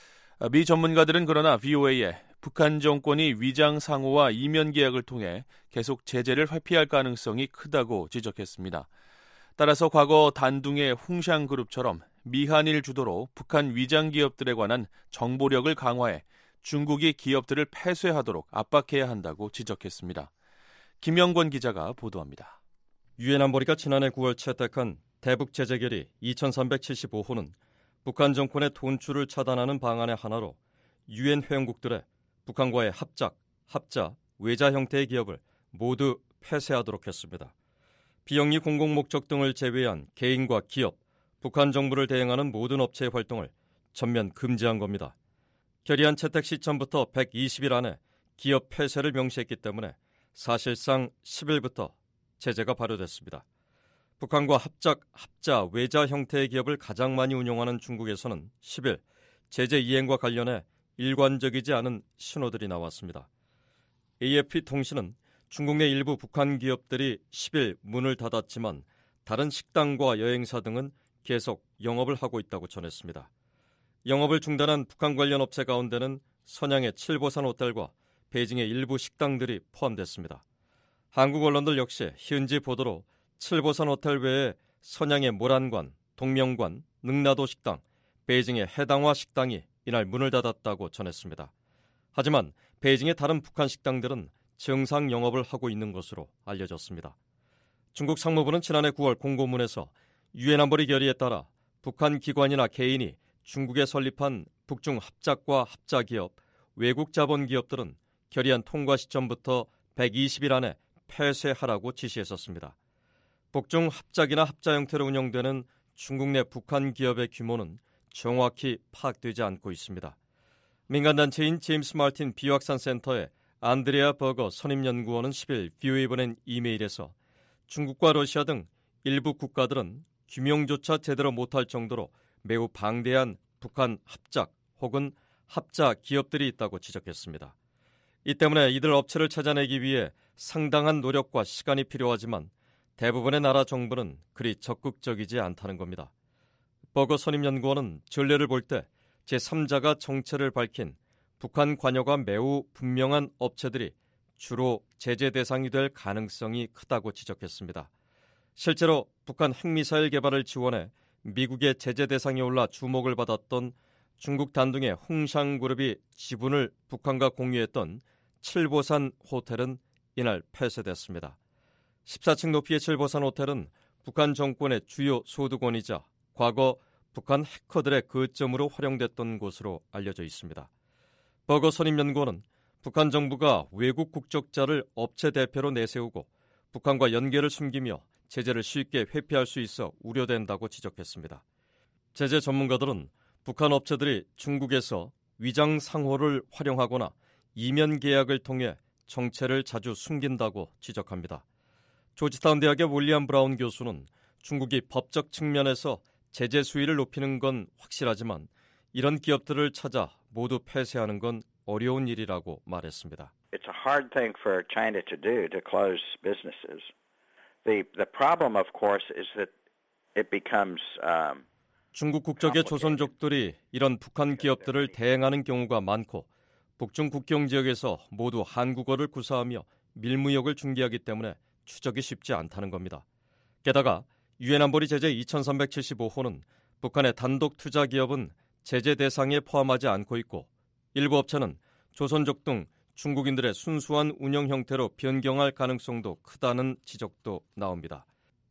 미 전문가들은 그러나 비오에이에 북한 정권이 위장 상호와 이면 계약을 통해 계속 제재를 회피할 가능성이 크다고 지적했습니다. 따라서 과거 단둥의 홍샹그룹처럼 미한일 주도로 북한 위장 기업들에 관한 정보력을 강화해 중국이 기업들을 폐쇄하도록 압박해야 한다고 지적했습니다. 김영권 기자가 보도합니다. 유엔 안보리가 지난해 구월 채택한 대북 제재 결의 이천삼백칠십오 호는 북한 정권의 돈줄을 차단하는 방안의 하나로 유엔 회원국들의 북한과의 합작, 합자, 외자 형태의 기업을 모두 폐쇄하도록 했습니다. 비영리 공공목적 등을 제외한 개인과 기업, 북한 정부를 대행하는 모든 업체의 활동을 전면 금지한 겁니다. 결의안 채택 시점부터 백이십 일 안에 기업 폐쇄를 명시했기 때문에 사실상 십 일부터 제재가 발효됐습니다. 북한과 합작, 합자, 외자 형태의 기업을 가장 많이 운영하는 중국에서는 십 일 제재 이행과 관련해 일관적이지 않은 신호들이 나왔습니다. 에이에프피 통신은 중국 내 일부 북한 기업들이 십 일 문을 닫았지만 다른 식당과 여행사 등은 계속 영업을 하고 있다고 전했습니다. 영업을 중단한 북한 관련 업체 가운데는 선양의 칠보산 호텔과 베이징의 일부 식당들이 포함됐습니다. 한국 언론들 역시 현지 보도로 칠보산 호텔 외에 선양의 모란관, 동명관, 능라도 식당, 베이징의 해당화 식당이 이날 문을 닫았다고 전했습니다. 하지만 베이징의 다른 북한 식당들은 정상 영업을 하고 있는 것으로 알려졌습니다. 중국 상무부는 지난해 구월 공고문에서 유엔 안보리 결의에 따라 북한 기관이나 개인이 중국에 설립한 북중 합작과 합자 기업, 외국 자본 기업들은 결의안 통과 시점부터 백이십 일 안에 폐쇄하라고 지시했었습니다. 북중 합작이나 합자 형태로 운영되는 중국 내 북한 기업의 규모는 정확히 파악되지 않고 있습니다. 민간단체인 제임스 마틴 비확산 센터의 안드레아 버거 선임연구원은 십 일 비오에이에 보낸 이메일에서 중국과 러시아 등 일부 국가들은 규명조차 제대로 못할 정도로 매우 방대한 북한 합작 혹은 합자 기업들이 있다고 지적했습니다. 이 때문에 이들 업체를 찾아내기 위해 상당한 노력과 시간이 필요하지만 대부분의 나라 정부는 그리 적극적이지 않다는 겁니다. 버거 선임연구원은 전례를 볼 때 제삼자가 정체를 밝힌 북한 관여가 매우 분명한 업체들이 주로 제재 대상이 될 가능성이 크다고 지적했습니다. 실제로 북한 핵미사일 개발을 지원해 미국의 제재 대상에 올라 주목을 받았던 중국 단둥의 홍샹그룹이 지분을 북한과 공유했던 칠보산 호텔은 이날 폐쇄됐습니다. 십사 층 높이의 칠보산 호텔은 북한 정권의 주요 소득원이자 과거 북한 해커들의 거점으로 활용됐던 곳으로 알려져 있습니다. 버거 선임연구원은 북한 정부가 외국 국적자를 업체 대표로 내세우고 북한과 연계를 숨기며 제재를 쉽게 회피할 수 있어 우려된다고 지적했습니다. 제재 전문가들은 북한 업체들이 중국에서 위장 상호를 활용하거나 이면 계약을 통해 정체를 자주 숨긴다고 지적합니다. 조지타운 대학의 윌리엄 브라운 교수는 중국이 법적 측면에서 제재 수위를 높이는 건 확실하지만 이런 기업들을 찾아 모두 폐쇄하는 건 어려운 일이라고 말했습니다. It's a hard thing for China to do to close businesses. The the problem, of course, is that it becomes um, 중국 국적의 조선족들이 이런 북한 기업들을 대행하는 경우가 많고 북중 국경 지역에서 모두 한국어를 구사하며 밀무역을 중개하기 때문에 추적이 쉽지 않다는 겁니다. 게다가 유엔 안보리 제재 이천삼백칠십오 호는 북한의 단독 투자 기업은 제재 대상에 포함하지 않고 있고 일부 업체는 조선족 등 중국인들의 순수한 운영 형태로 변경할 가능성도 크다는 지적도 나옵니다.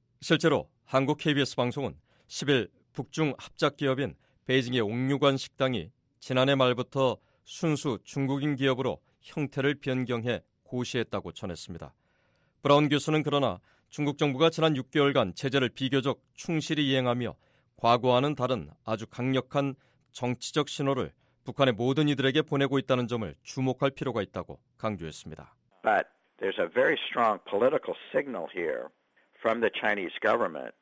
실제로 한국 케이비에스 방송은 십일 북중 합작 기업인 베이징의 옥류관 식당이 지난해 말부터 순수 중국인 기업으로 형태를 변경해 고시했다고 전했습니다. 브라운 교수는 그러나 중국 정부가 지난 육 개월간 제재를 비교적 충실히 이행하며 과거와는 다른 아주 강력한 정치적 신호를 북한의 모든 이들에게 보내고 있다는 점을 주목할 필요가 있다고 강조했습니다. But there's a very strong political signal here from the Chinese government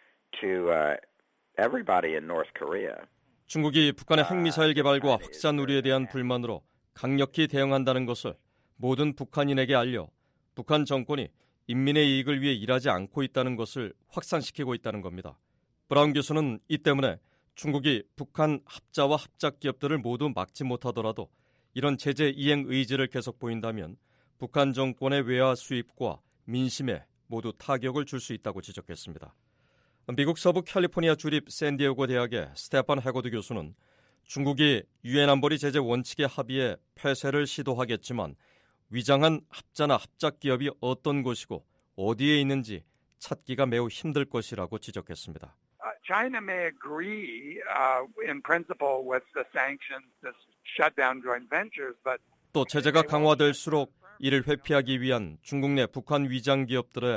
to uh, everybody in North Korea. 중국이 북한의 핵미사일 개발과 확산 우려에 대한 불만으로 강력히 대응한다는 것을 모든 북한인에게 알려 북한 정권이 인민의 이익을 위해 일하지 않고 있다는 것을 확산시키고 있다는 겁니다. 브라운 교수는 이 때문에 중국이 북한 합자와 합작 기업들을 모두 막지 못하더라도 이런 제재 이행 의지를 계속 보인다면 북한 정권의 외화 수입과 민심에 모두 타격을 줄 수 있다고 지적했습니다. 미국 서부 캘리포니아 주립 샌디에고 대학의 스테판 해거드 교수는 중국이 유엔 안보리 제재 원칙에 합의해 폐쇄를 시도하겠지만 위장한 합자나 합작 기업이 어떤 곳이고 어디에 있는지 찾기가 매우 힘들 것이라고 지적했습니다. China may agree uh, in principle with the sanctions to shut down joint ventures, but 또 제재가 강화될수록 이를 회피하기 위한 중국 내 북한 위장 기업들의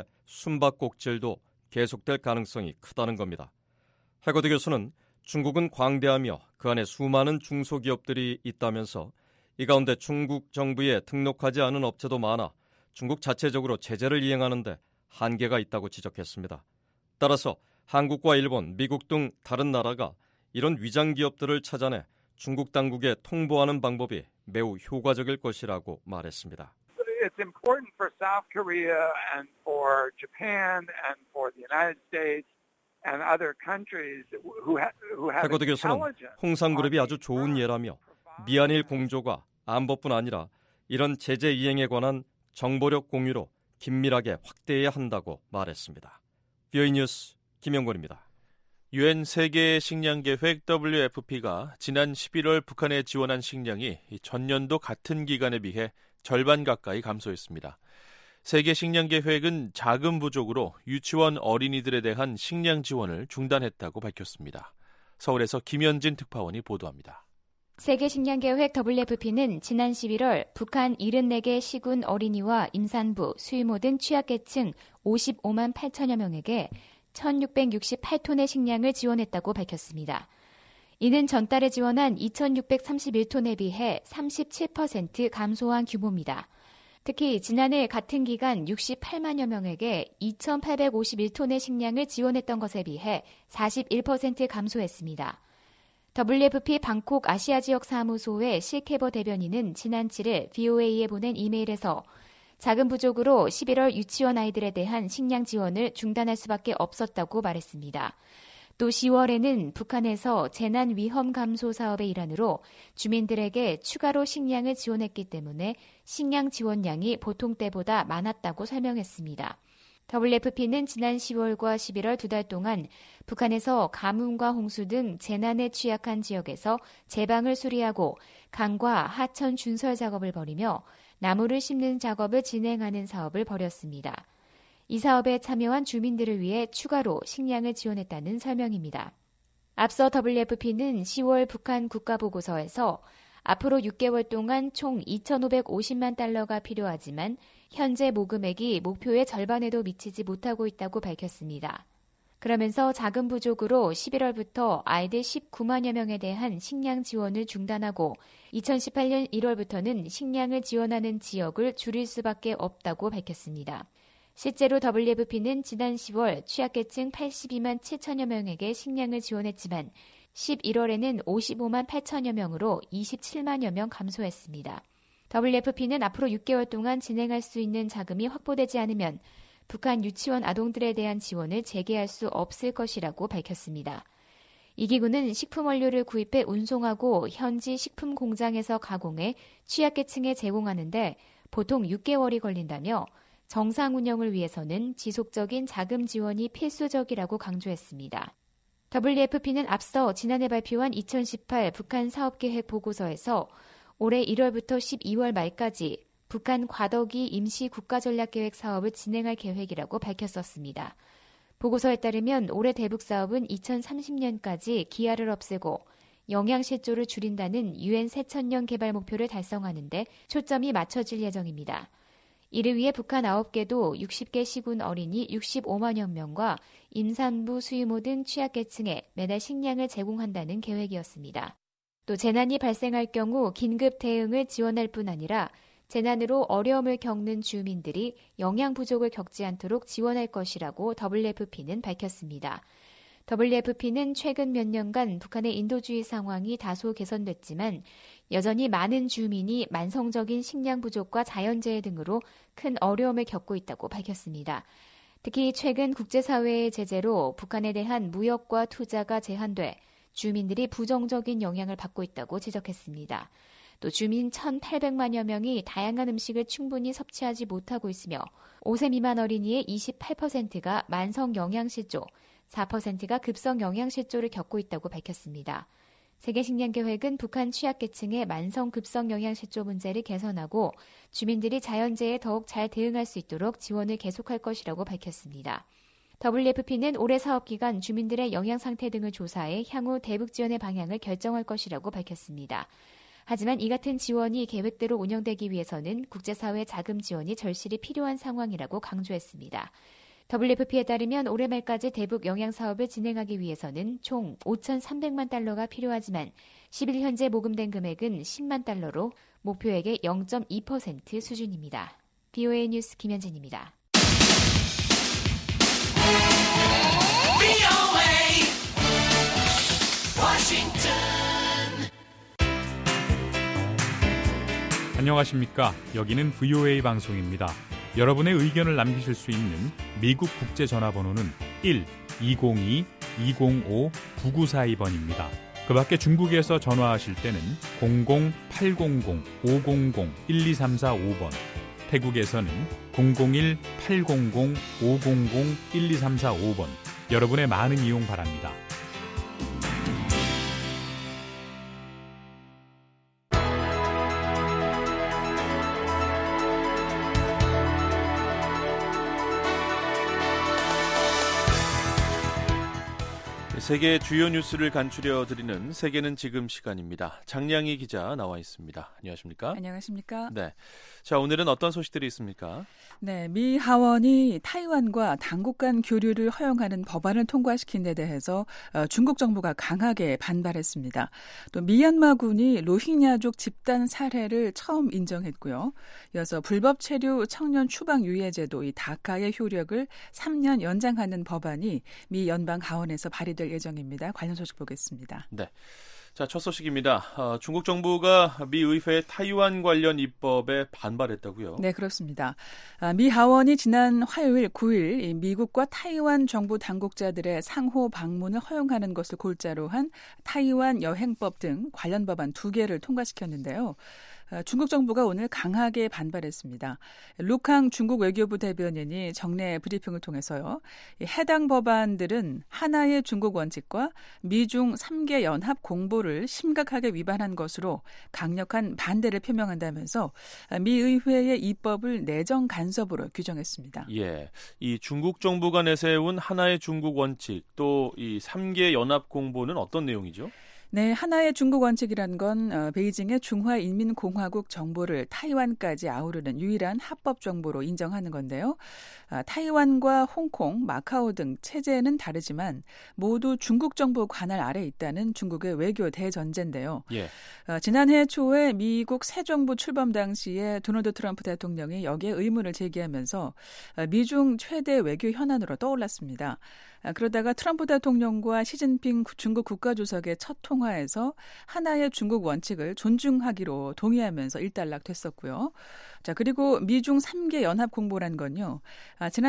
숨바꼭질도 계속될 가능성이 크다는 겁니다. 해거드 교수는 중국은 광대하며 그 안에 수많은 중소기업들이 있다면서 이 가운데 중국 정부에 등록하지 않은 업체도 많아 중국 자체적으로 제재를 이행하는데 한계가 있다고 지적했습니다. 따라서 한국과 일본, 미국 등 다른 나라가 이런 위장 기업들을 찾아내 중국 당국에 통보하는 방법이 매우 효과적일 것이라고 말했습니다. It's important for South Korea and for Japan and for the United States and other countries who have who have 해거드 교수는 홍상그룹이 아주 좋은 예라며 미한일 공조가 안보뿐 아니라 이런 제재 이행에 관한 정보력 공유로 긴밀하게 확대해야 한다고 말했습니다. 비오이 뉴스 김영권입니다. 유엔 세계 식량 계획 더블유에프피가 지난 십일월 북한에 지원한 식량이 전년도 같은 기간에 비해 절반 가까이 감소했습니다. 세계 식량 계획은 자금 부족으로 유치원 어린이들에 대한 식량 지원을 중단했다고 밝혔습니다. 서울에서 김현진 특파원이 보도합니다. 세계식량계획 더블유에프피는 지난 십일월 북한 칠십사 개 시군 어린이와 임산부, 수유모 등 취약계층 오십오만 팔천여 명에게 천육백육십팔 톤의 식량을 지원했다고 밝혔습니다. 이는 전달에 지원한 이천육백삼십일 톤에 비해 삼십칠 퍼센트 감소한 규모입니다. 특히 지난해 같은 기간 육십팔만여 명에게 이천팔백오십일 톤의 식량을 지원했던 것에 비해 사십일 퍼센트 감소했습니다. 더블유에프피 방콕 아시아 지역 사무소의 실케버 대변인은 지난 칠일 브이오에이에 보낸 이메일에서 자금 부족으로 십일월 유치원 아이들에 대한 식량 지원을 중단할 수밖에 없었다고 말했습니다. 또 시월에는 북한에서 재난 위험 감소 사업의 일환으로 주민들에게 추가로 식량을 지원했기 때문에 식량 지원량이 보통 때보다 많았다고 설명했습니다. 더블유에프피는 지난 시월과 십일월 두 달 동안 북한에서 가뭄과 홍수 등 재난에 취약한 지역에서 제방을 수리하고 강과 하천 준설 작업을 벌이며 나무를 심는 작업을 진행하는 사업을 벌였습니다. 이 사업에 참여한 주민들을 위해 추가로 식량을 지원했다는 설명입니다. 앞서 더블유에프피는 시월 북한 국가보고서에서 앞으로 육 개월 동안 총 이천오백오십만 달러가 필요하지만 현재 모금액이 목표의 절반에도 미치지 못하고 있다고 밝혔습니다. 그러면서 자금 부족으로 십일월부터 아이들 십구만여 명에 대한 식량 지원을 중단하고 이천십팔년 일월부터는 식량을 지원하는 지역을 줄일 수밖에 없다고 밝혔습니다. 실제로 더블유에프피는 지난 시월 취약계층 팔십이만 칠천여 명에게 식량을 지원했지만 십일월에는 오십오만 팔천여 명으로 이십칠만여 명 감소했습니다. 더블유에프피는 앞으로 육 개월 동안 진행할 수 있는 자금이 확보되지 않으면 북한 유치원 아동들에 대한 지원을 재개할 수 없을 것이라고 밝혔습니다. 이 기구는 식품 원료를 구입해 운송하고 현지 식품 공장에서 가공해 취약계층에 제공하는데 보통 육 개월이 걸린다며 정상 운영을 위해서는 지속적인 자금 지원이 필수적이라고 강조했습니다. 더블유에프피는 앞서 지난해 발표한 이천십팔 북한 사업계획 보고서에서 올해 일월부터 십이월 말까지 북한 과도기 임시 국가전략계획 사업을 진행할 계획이라고 밝혔었습니다. 보고서에 따르면 올해 대북 사업은 이천삼십년까지 기아를 없애고 영양실조를 줄인다는 유엔 새천년 개발 목표를 달성하는 데 초점이 맞춰질 예정입니다. 이를 위해 북한 아홉 개도 육십 개 시군 어린이 육십오만여 명과 임산부, 수유모 등 취약계층에 매달 식량을 제공한다는 계획이었습니다. 또 재난이 발생할 경우 긴급 대응을 지원할 뿐 아니라 재난으로 어려움을 겪는 주민들이 영양 부족을 겪지 않도록 지원할 것이라고 더블유에프피는 밝혔습니다. 더블유에프피는 최근 몇 년간 북한의 인도주의 상황이 다소 개선됐지만 여전히 많은 주민이 만성적인 식량 부족과 자연재해 등으로 큰 어려움을 겪고 있다고 밝혔습니다. 특히 최근 국제사회의 제재로 북한에 대한 무역과 투자가 제한돼 주민들이 부정적인 영향을 받고 있다고 지적했습니다. 또 주민 천팔백만여 명이 다양한 음식을 충분히 섭취하지 못하고 있으며 오 세 미만 어린이의 이십팔 퍼센트가 만성 영양실조, 사 퍼센트가 급성 영양실조를 겪고 있다고 밝혔습니다. 세계식량계획은 북한 취약계층의 만성 급성 영양실조 문제를 개선하고 주민들이 자연재해에 더욱 잘 대응할 수 있도록 지원을 계속할 것이라고 밝혔습니다. 더블유에프피는 올해 사업기간 주민들의 영양 상태 등을 조사해 향후 대북 지원의 방향을 결정할 것이라고 밝혔습니다. 하지만 이 같은 지원이 계획대로 운영되기 위해서는 국제사회 자금 지원이 절실히 필요한 상황이라고 강조했습니다. 더블유에프피에 따르면 올해 말까지 대북 영양 사업을 진행하기 위해서는 총 오천삼백만 달러가 필요하지만 십 일 현재 모금된 금액은 십만 달러로 목표액의 영 점 이 퍼센트 수준입니다. 브이오에이 뉴스 김현진입니다. 안녕하십니까. 여기는 브이오에이 방송입니다. 여러분의 의견을 남기실 수 있는 미국 국제전화번호는 일 이공이 이공오 구구사이 번입니다. 그 밖에 중국에서 전화하실 때는 공공 팔공공 오공공 일이삼사오 번, 태국에서는 공공일 팔공공 오공공 일이삼사오 번, 여러분의 많은 이용 바랍니다. 세계 주요 뉴스를 간추려 드리는 세계는 지금 시간입니다. 장량희 기자 나와 있습니다. 안녕하십니까? 안녕하십니까? 네. 자, 오늘은 어떤 소식들이 있습니까? 네, 미 하원이 타이완과 당국 간 교류를 허용하는 법안을 통과시킨 데 대해서 중국 정부가 강하게 반발했습니다. 또 미얀마군이 로힝야족 집단 살해를 처음 인정했고요. 이어서 불법 체류 청년 추방 유예제도 이 다카의 효력을 삼 년 연장하는 법안이 미 연방 하원에서 발의될 예정입니다. 관련 소식 보겠습니다. 네. 자, 첫 소식입니다. 어, 중국 정부가 미 의회 타이완 관련 입법에 반발했다고요? 네, 그렇습니다. 미 하원이 지난 화요일 구 일 미국과 타이완 정부 당국자들의 상호 방문을 허용하는 것을 골자로 한 타이완 여행법 등 관련 법안 두 개를 통과시켰는데요. 중국 정부가 오늘 강하게 반발했습니다. 루캉 중국 외교부 대변인이 정례 브리핑을 통해서요. 해당 법안들은 하나의 중국 원칙과 미중 삼 개 연합 공보를 심각하게 위반한 것으로 강력한 반대를 표명한다면서 미 의회의 입법을 내정 간섭으로 규정했습니다. 예, 이 중국 정부가 내세운 하나의 중국 원칙 또 이 삼 개 연합 공보는 어떤 내용이죠? 네, 하나의 중국 원칙이란 건 어, 베이징의 중화인민공화국 정보를 타이완까지 아우르는 유일한 합법 정보로 인정하는 건데요. 아, 타이완과 홍콩, 마카오 등 체제는 다르지만 모두 중국 정부 관할 아래 있다는 중국의 외교 대전제인데요. 예. 어, 지난해 초에 미국 새 정부 출범 당시에 도널드 트럼프 대통령이 여기에 의문을 제기하면서 어, 미중 최대 외교 현안으로 떠올랐습니다. 그러다가 트럼프 대통령과 시진핑 중국 국가주석의 첫 통화에서 하나의 중국 원칙을 존중하기로 동의하면서 일단락됐었고요. 자, 그리고 미중 삼 개 연합 공보란 건요. 아, 지난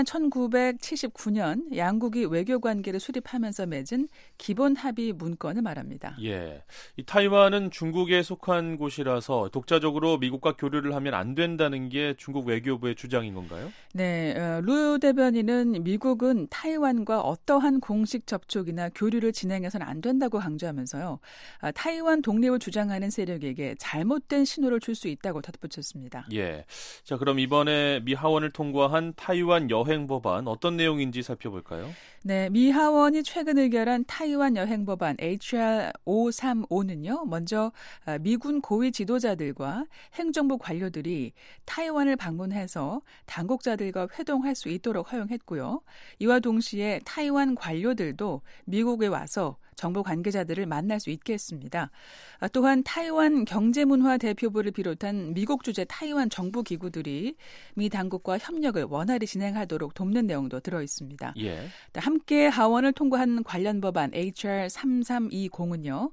천구백칠십구 년 양국이 외교 관계를 수립하면서 맺은 기본 합의 문건을 말합니다. 예, 이 타이완은 중국에 속한 곳이라서 독자적으로 미국과 교류를 하면 안 된다는 게 중국 외교부의 주장인 건가요? 네, 어, 루 대변인은 미국은 타이완과 어떠한 공식 접촉이나 교류를 진행해서는 안 된다고 강조하면서요. 아, 타이완 독립을 주장하는 세력에게 잘못된 신호를 줄 수 있다고 덧붙였습니다. 예. 자, 그럼 이번에 미 하원을 통과한 타이완 여행 법안 어떤 내용인지 살펴볼까요? 네, 미 하원이 최근 의결한 타이완 여행 법안 에이치알 오백삼십오는요. 먼저 미군 고위 지도자들과 행정부 관료들이 타이완을 방문해서 당국자들과 회동할 수 있도록 허용했고요. 이와 동시에 타이완 관료들도 미국에 와서 정부 관계자들을 만날 수 있게 했습니다. 또한 타이완 경제문화 대표부를 비롯한 미국 주재 타이완 정부 기구들이 미 당국과 협력을 원활히 진행하도록 돕는 내용도 들어 있습니다. 예. 함께 하원을 통과한 관련 법안 에이치알 삼삼이공은요.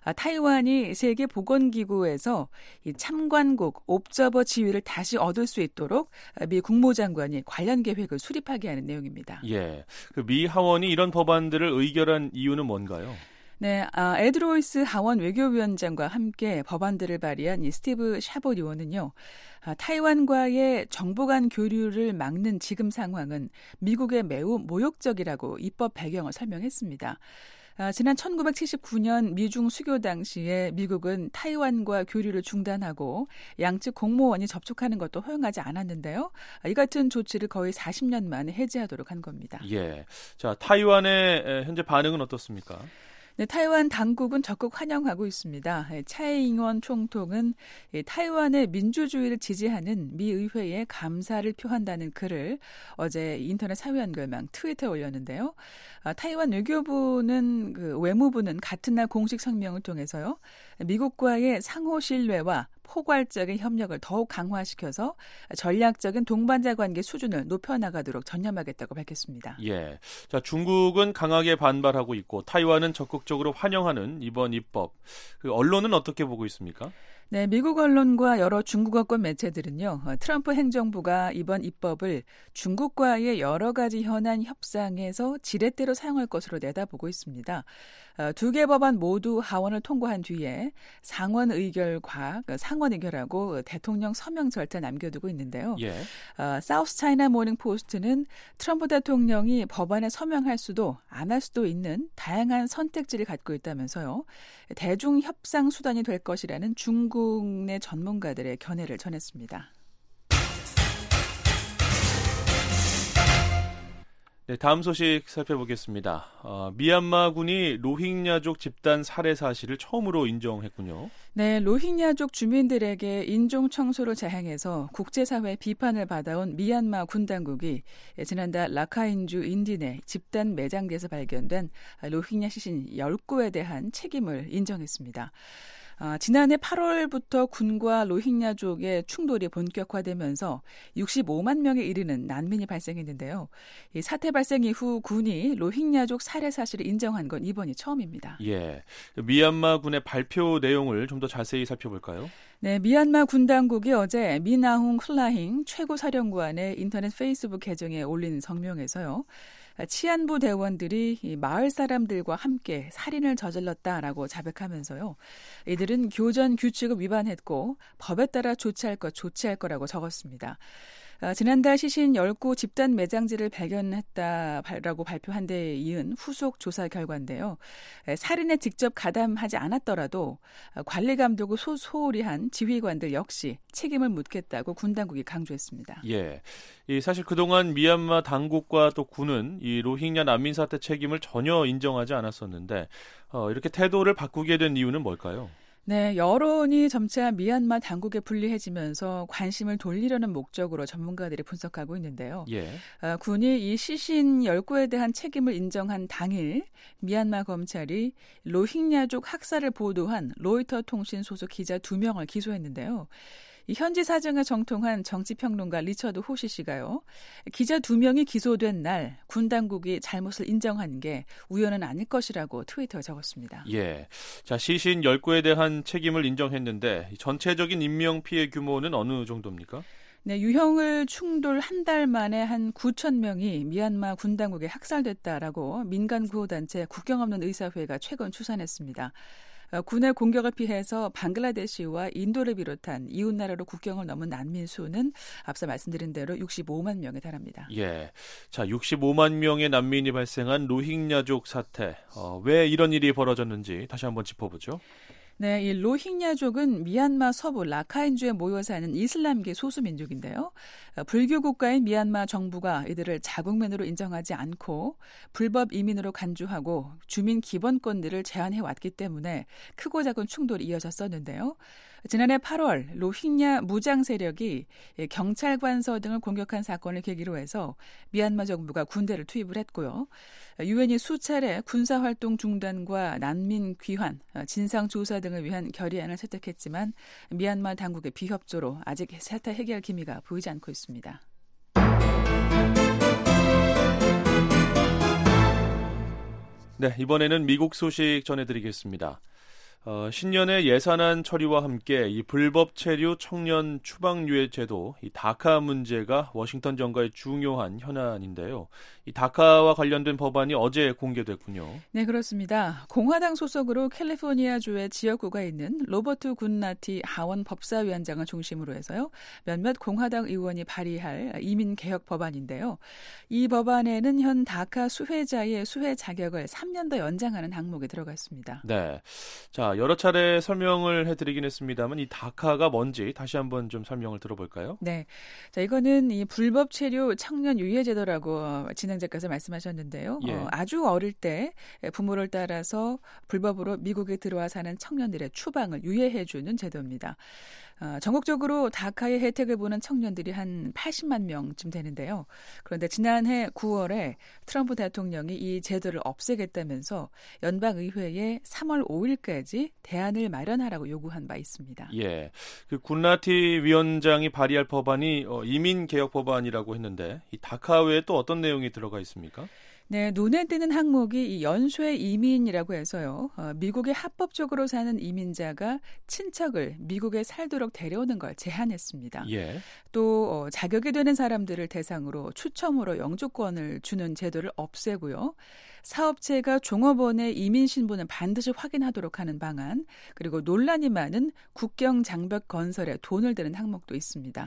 타이완이 세계보건기구에서 이 참관국 옵저버 지위를 다시 얻을 수 있도록 미 국무장관이 관련 계획을 수립하게 하는 내용입니다. 예, 그 미 하원이 이런 법안들을 의결한 이유는 뭔가요? 네, 아, 에드 로이스 하원 외교위원장과 함께 법안들을 발의한 이 스티브 샤봇 의원은요. 아, 타이완과의 정보 간 교류를 막는 지금 상황은 미국에 매우 모욕적이라고 입법 배경을 설명했습니다. 아, 지난 천구백칠십구 년 미중 수교 당시에 미국은 타이완과 교류를 중단하고 양측 공무원이 접촉하는 것도 허용하지 않았는데요. 아, 이 같은 조치를 거의 사십 년 만에 해제하도록 한 겁니다. 예, 자, 타이완의 현재 반응은 어떻습니까? 네, 타이완 당국은 적극 환영하고 있습니다. 차이잉원 총통은 타이완의 민주주의를 지지하는 미 의회에 감사를 표한다는 글을 어제 인터넷 사회연결망 트위터에 올렸는데요. 타이완 외교부는 그 외무부는 같은 날 공식 성명을 통해서요. 미국과의 상호 신뢰와 포괄적인 협력을 더욱 강화시켜서 전략적인 동반자 관계 수준을 높여나가도록 전념하겠다고 밝혔습니다. 예, 자, 중국은 강하게 반발하고 있고 타이완은 적극적으로 환영하는 이번 입법. 그 언론은 어떻게 보고 있습니까? 네, 미국 언론과 여러 중국어권 매체들은요. 트럼프 행정부가 이번 입법을 중국과의 여러 가지 현안 협상에서 지렛대로 사용할 것으로 내다보고 있습니다. 두 개 법안 모두 하원을 통과한 뒤에 상원 의결과 상원 의결하고 대통령 서명 절차 남겨두고 있는데요. 예. 어, 사우스 차이나 모닝 포스트는 트럼프 대통령이 법안에 서명할 수도 안 할 수도 있는 다양한 선택지를 갖고 있다면서요. 대중 협상 수단이 될 것이라는 중국 내 전문가들의 견해를 전했습니다. 네, 다음 소식 살펴보겠습니다. 어, 미얀마군이 로힝야족 집단 살해 사실을 처음으로 인정했군요. 네, 로힝야족 주민들에게 인종 청소를 자행해서 국제사회 비판을 받아온 미얀마 군 당국이 지난달 라카인주 인딘의 집단 매장지에서 발견된 로힝야 시신 열 구에 대한 책임을 인정했습니다. 아, 지난해 팔월부터 군과 로힝야족의 충돌이 본격화되면서 육십오만 명에 이르는 난민이 발생했는데요. 이 사태 발생 이후 군이 로힝야족 살해 사실을 인정한 건 이번이 처음입니다. 예, 미얀마 군의 발표 내용을 좀 더 자세히 살펴볼까요? 네, 미얀마 군 당국이 어제 미나홍 클라힝 최고사령관의 인터넷 페이스북 계정에 올린 성명에서요. 치안부 대원들이 이 마을 사람들과 함께 살인을 저질렀다라고 자백하면서요. 이들은 교전 규칙을 위반했고 법에 따라 조치할 것 조치할 거라고 적었습니다. 어, 지난달 시신 열 곳 집단 매장지를 발견했다라고 발표한 데 이은 후속 조사 결과인데요. 에, 살인에 직접 가담하지 않았더라도 관리 감독을 소, 소홀히 한 지휘관들 역시 책임을 묻겠다고 군 당국이 강조했습니다. 예, 이 사실 그동안 미얀마 당국과 또 군은 이 로힝야 난민 사태 책임을 전혀 인정하지 않았었는데 어, 이렇게 태도를 바꾸게 된 이유는 뭘까요? 네, 여론이 점차 미얀마 당국에 불리해지면서 관심을 돌리려는 목적으로 전문가들이 분석하고 있는데요. 예. 어, 군이 이 시신 열 곳에 대한 책임을 인정한 당일 미얀마 검찰이 로힝야족 학살을 보도한 로이터 통신 소속 기자 두 명을 기소했는데요. 이 현지 사정에 정통한 정치평론가 리처드 호시 씨가요. 기자 두 명이 기소된 날 군 당국이 잘못을 인정한 게 우연은 아닐 것이라고 트위터에 적었습니다. 예, 자 시신 열 곳에 대한 책임을 인정했는데 전체적인 인명 피해 규모는 어느 정도입니까? 네, 유형을 충돌 한 달 만에 한 구천 명이 미얀마 군 당국에 학살됐다라고 민간 구호단체 국경 없는 의사회가 최근 추산했습니다. 군의 공격을 피해서 방글라데시와 인도를 비롯한 이웃나라로 국경을 넘은 난민 수는 앞서 말씀드린 대로 육십오만 명에 달합니다. 예, 자 육십오만 명의 난민이 발생한 로힝야족 사태, 어, 왜 이런 일이 벌어졌는지 다시 한번 짚어보죠. 네, 이 로힝야족은 미얀마 서부 라카인주에 모여 사는 이슬람계 소수민족인데요. 불교 국가인 미얀마 정부가 이들을 자국민으로 인정하지 않고 불법 이민으로 간주하고 주민 기본권들을 제한해 왔기 때문에 크고 작은 충돌이 이어졌었는데요. 지난해 팔월 로힝야 무장 세력이 경찰관서 등을 공격한 사건을 계기로 해서 미얀마 정부가 군대를 투입을 했고요. 유엔이 수차례 군사활동 중단과 난민 귀환, 진상조사 등을 위한 결의안을 채택했지만 미얀마 당국의 비협조로 아직 사태 해결 기미가 보이지 않고 있습니다. 네, 이번에는 미국 소식 전해드리겠습니다. 어, 신년의 예산안 처리와 함께 이 불법 체류 청년 추방유예 제도, 이 다카 문제가 워싱턴 정가의 중요한 현안인데요. 이 다카와 관련된 법안이 어제 공개됐군요. 네, 그렇습니다. 공화당 소속으로 캘리포니아주의 지역구가 있는 로버트 굿나티 하원 법사위원장을 중심으로 해서요. 몇몇 공화당 의원이 발의할 이민 개혁 법안인데요. 이 법안에는 현 다카 수혜자의 수혜 자격을 삼 년 더 연장하는 항목이 들어가 있습니다. 네, 자 여러 차례 설명을 해드리긴 했습니다만 이 다카가 뭔지 다시 한번 좀 설명을 들어볼까요? 네, 자 이거는 이 불법 체류 청년 유예 제도라고 진행자께서 말씀하셨는데요. 예. 어, 아주 어릴 때 부모를 따라서 불법으로 미국에 들어와 사는 청년들의 추방을 유예해주는 제도입니다. 어, 전국적으로 다카의 혜택을 보는 청년들이 한 팔십만 명쯤 되는데요. 그런데 지난해 구월에 트럼프 대통령이 이 제도를 없애겠다면서 연방의회에 삼월 오일까지 대안을 마련하라고 요구한 바 있습니다. 예, 그 굿나티 위원장이 발의할 법안이 어, 이민 개혁 법안이라고 했는데 이 다카 외에 또 어떤 내용이 들어가 있습니까? 네, 눈에 띄는 항목이 이 연쇄 이민이라고 해서요. 어, 미국에 합법적으로 사는 이민자가 친척을 미국에 살도록 데려오는 걸 제한했습니다. 예. 또 어, 자격이 되는 사람들을 대상으로 추첨으로 영주권을 주는 제도를 없애고요. 사업체가 종업원의 이민 신분을 반드시 확인하도록 하는 방안, 그리고 논란이 많은 국경 장벽 건설에 돈을 드는 항목도 있습니다.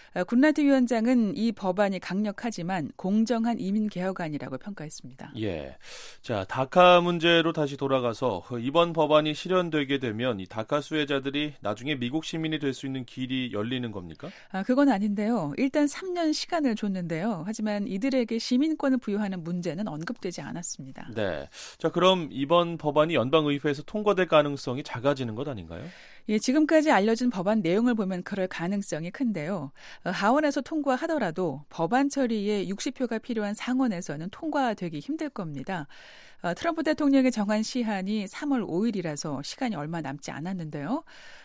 굿나티 위원장은 이 법안이 강력하지만 공정한 이민 개혁안이라고 평가했습니다. 예, 자 다카 문제로 다시 돌아가서 이번 법안이 실현되게 되면 이 다카 수혜자들이 나중에 미국 시민이 될 수 있는 길이 열리는 겁니까? 아, 그건 아닌데요. 일단 삼 년 시간을 줬는데요. 하지만 이들에게 시민권을 부여하는 문제는 언급되지 않았습니다. 네, 자 그럼 이번 법안이 연방의회에서 통과될 가능성이 작아지는 것 아닌가요? 예, 지금까지 알려진 법안 내용을 보면 그럴 가능성이 큰데요. 하원에서 통과하더라도 법안 처리에 육십 표가 필요한 상원에서는 통과되기 힘들 겁니다. 트럼프 대통령의 정한 시한이 삼월 오일이라서 시간이 얼마 남지 않았는데요.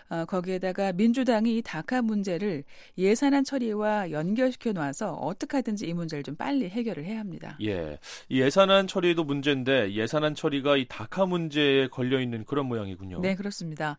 거기에다가 민주당이 이 다카 문제를 예산안 처리와 연결시켜 놔서 어떻게 하든지 이 문제를 좀 빨리 해결을 해야 합니다. 예, 이 예산안 처리도 문제인데 예산안 처리가 이 다카 문제에 걸려 있는 그런 모양이군요. 네, 그렇습니다.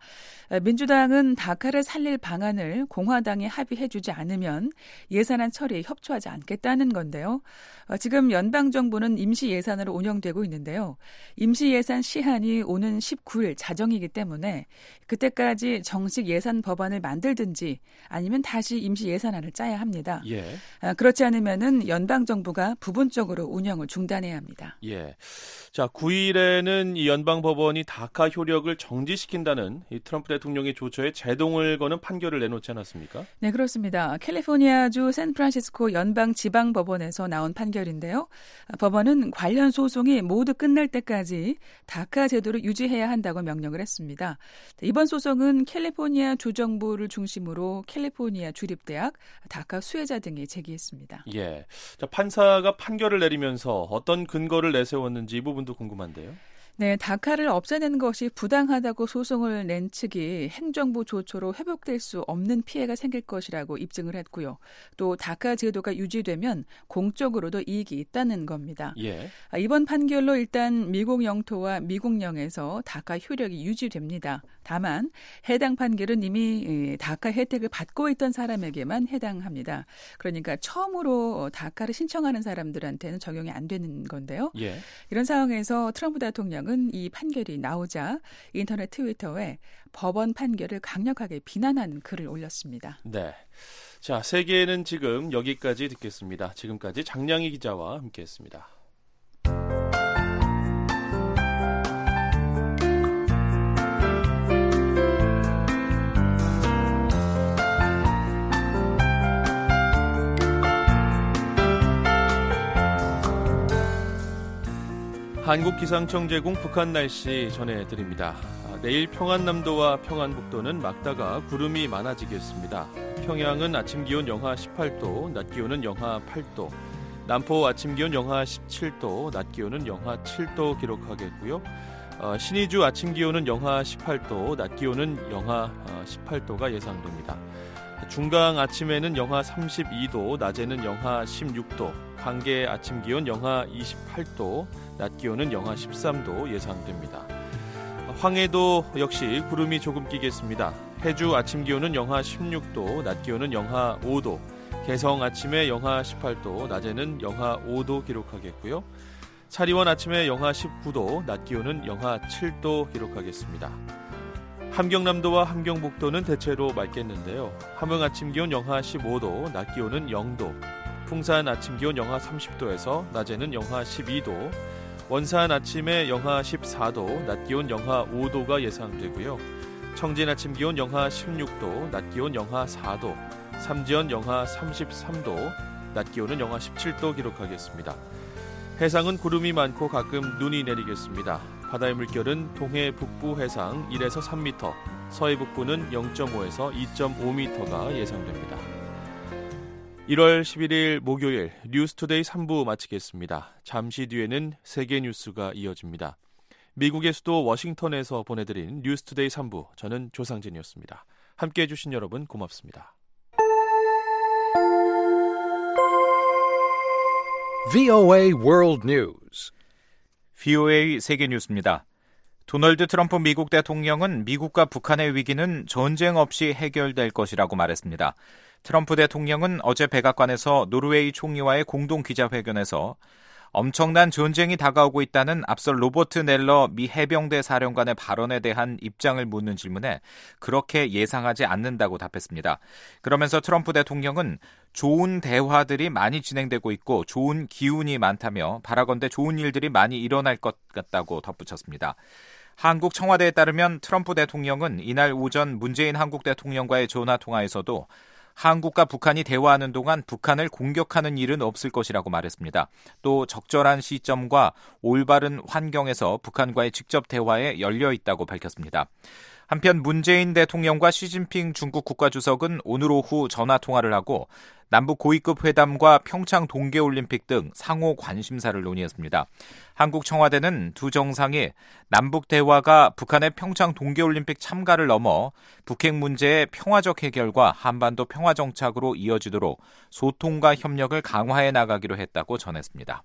민주당은 다카를 살릴 방안을 공화당이 합의해주지 않으면 예산안 처리에 협조하지 않겠다는 건데요. 지금 연방 정부는 임시 예산으로 운영되고 있는데요. 임시 예산 시한이 오는 십구일 자정이기 때문에 그때까지 정식 예산 법안을 만들든지 아니면 다시 임시 예산안을 짜야 합니다. 예. 그렇지 않으면은 연방 정부가 부분적으로 운영을 중단해야 합니다. 예. 자, 구일에는 이 연방 법원이 다카 효력을 정지시킨다는 이 트럼프 대통령의 조처에 제동을 거는 판결을 내놓지 않았습니까? 네, 그렇습니다. 캘리포니아주 샌프란시스코 연방 지방 법원에서 나온 판결인데요. 법원은 관련 소송이 모두 끝날 때까지 다카 제도를 유지해야 한다고 명령을 했습니다. 이번 소송은 캘리포니아 주정부를 중심으로 캘리포니아 주립대학, 다카 수혜자 등이 제기했습니다. 예. 자, 판사가 판결을 내리면서 어떤 근거를 내세웠는지 이 부분도 궁금한데요. 네, 다카를 없애는 것이 부당하다고 소송을 낸 측이 행정부 조처로 회복될 수 없는 피해가 생길 것이라고 입증을 했고요. 또 다카 제도가 유지되면 공적으로도 이익이 있다는 겁니다. 예. 이번 판결로 일단 미국 영토와 미국령에서 다카 효력이 유지됩니다. 다만 해당 판결은 이미 다카 혜택을 받고 있던 사람에게만 해당합니다. 그러니까 처음으로 다카를 신청하는 사람들한테는 적용이 안 되는 건데요. 예. 이런 상황에서 트럼프 대통령은 이 판결이 나오자 인터넷 트위터에 법원 판결을 강력하게 비난하는 글을 올렸습니다. 네. 자, 세계는 지금 여기까지 듣겠습니다. 지금까지 장량희 기자와 함께했습니다. 한국기상청 제공 북한 날씨 전해드립니다. 아, 내일 평안남도와 평안북도는 막다가 구름이 많아지겠습니다. 평양은 아침 기온 영하 십팔도, 낮 기온은 영하 팔도, 남포 아침 기온 영하 십칠도, 낮 기온은 영하 칠도 기록하겠고요. 어, 신의주 아침 기온은 영하 십팔도, 낮 기온은 영하 어, 십팔도가 예상됩니다. 중강 아침에는 영하 삼십이도, 낮에는 영하 십육도, 강계 아침 기온 영하 이십팔도, 낮 기온은 영하 십삼도 예상됩니다. 황해도 역시 구름이 조금 끼겠습니다. 해주 아침 기온은 영하 십육도, 낮 기온은 영하 오도, 개성 아침에 영하 십팔도, 낮에는 영하 오도 기록하겠고요. 차리원 아침에 영하 십구도, 낮 기온은 영하 칠도 기록하겠습니다. 함경남도와 함경북도는 대체로 맑겠는데요. 함흥 아침 기온 영하 십오도, 낮 기온은 영도, 풍산 아침 기온 영하 삼십도에서 낮에는 영하 십이도, 원산 아침에 영하 십사도, 낮 기온 영하 오도가 예상되고요. 청진 아침 기온 영하 십육도, 낮 기온 영하 사도, 삼지연 영하 삼십삼도, 낮 기온은 영하 십칠도 기록하겠습니다. 해상은 구름이 많고 가끔 눈이 내리겠습니다. 바다의 물결은 동해 북부 해상 일에서 삼 미터, 서해 북부는 영점오에서 이점오 미터가 예상됩니다. 일월 십일일 목요일 뉴스투데이 삼 부 마치겠습니다. 잠시 뒤에는 세계 뉴스가 이어집니다. 미국의 수도 워싱턴에서 보내드린 뉴스투데이 삼 부, 저는 조상진이었습니다. 함께해 주신 여러분 고맙습니다. 브이오에이 World News. 브이오에이 세계 뉴스입니다. 도널드 트럼프 미국 대통령은 미국과 북한의 위기는 전쟁 없이 해결될 것이라고 말했습니다. 트럼프 대통령은 어제 백악관에서 노르웨이 총리와의 공동 기자회견에서 엄청난 전쟁이 다가오고 있다는 앞서 로버트 넬러 미 해병대 사령관의 발언에 대한 입장을 묻는 질문에 그렇게 예상하지 않는다고 답했습니다. 그러면서 트럼프 대통령은 좋은 대화들이 많이 진행되고 있고 좋은 기운이 많다며 바라건대 좋은 일들이 많이 일어날 것 같다고 덧붙였습니다. 한국 청와대에 따르면 트럼프 대통령은 이날 오전 문재인 한국 대통령과의 전화통화에서도 한국과 북한이 대화하는 동안 북한을 공격하는 일은 없을 것이라고 말했습니다. 또 적절한 시점과 올바른 환경에서 북한과의 직접 대화에 열려 있다고 밝혔습니다. 한편 문재인 대통령과 시진핑 중국 국가주석은 오늘 오후 전화통화를 하고 남북 고위급 회담과 평창 동계올림픽 등 상호 관심사를 논의했습니다. 한국 청와대는 두 정상이 남북 대화가 북한의 평창 동계올림픽 참가를 넘어 북핵 문제의 평화적 해결과 한반도 평화정착으로 이어지도록 소통과 협력을 강화해 나가기로 했다고 전했습니다.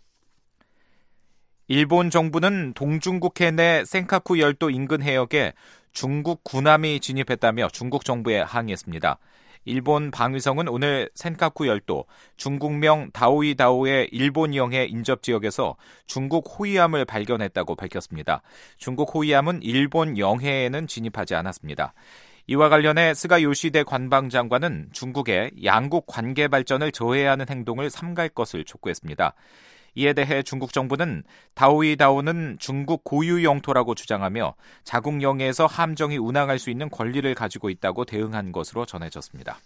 일본 정부는 동중국해 내 센카쿠 열도 인근 해역에 중국 군함이 진입했다며 중국 정부에 항의했습니다. 일본 방위성은 오늘 센카쿠 열도 중국명 다오이다오의 일본 영해 인접 지역에서 중국 호위함을 발견했다고 밝혔습니다. 중국 호위함은 일본 영해에는 진입하지 않았습니다. 이와 관련해 스가 요시대 관방장관은 중국의 양국 관계 발전을 저해하는 행동을 삼갈 것을 촉구했습니다. 이에 대해 중국 정부는 다오이다오는 중국 고유 영토라고 주장하며 자국 영해에서 함정이 운항할 수 있는 권리를 가지고 있다고 대응한 것으로 전해졌습니다.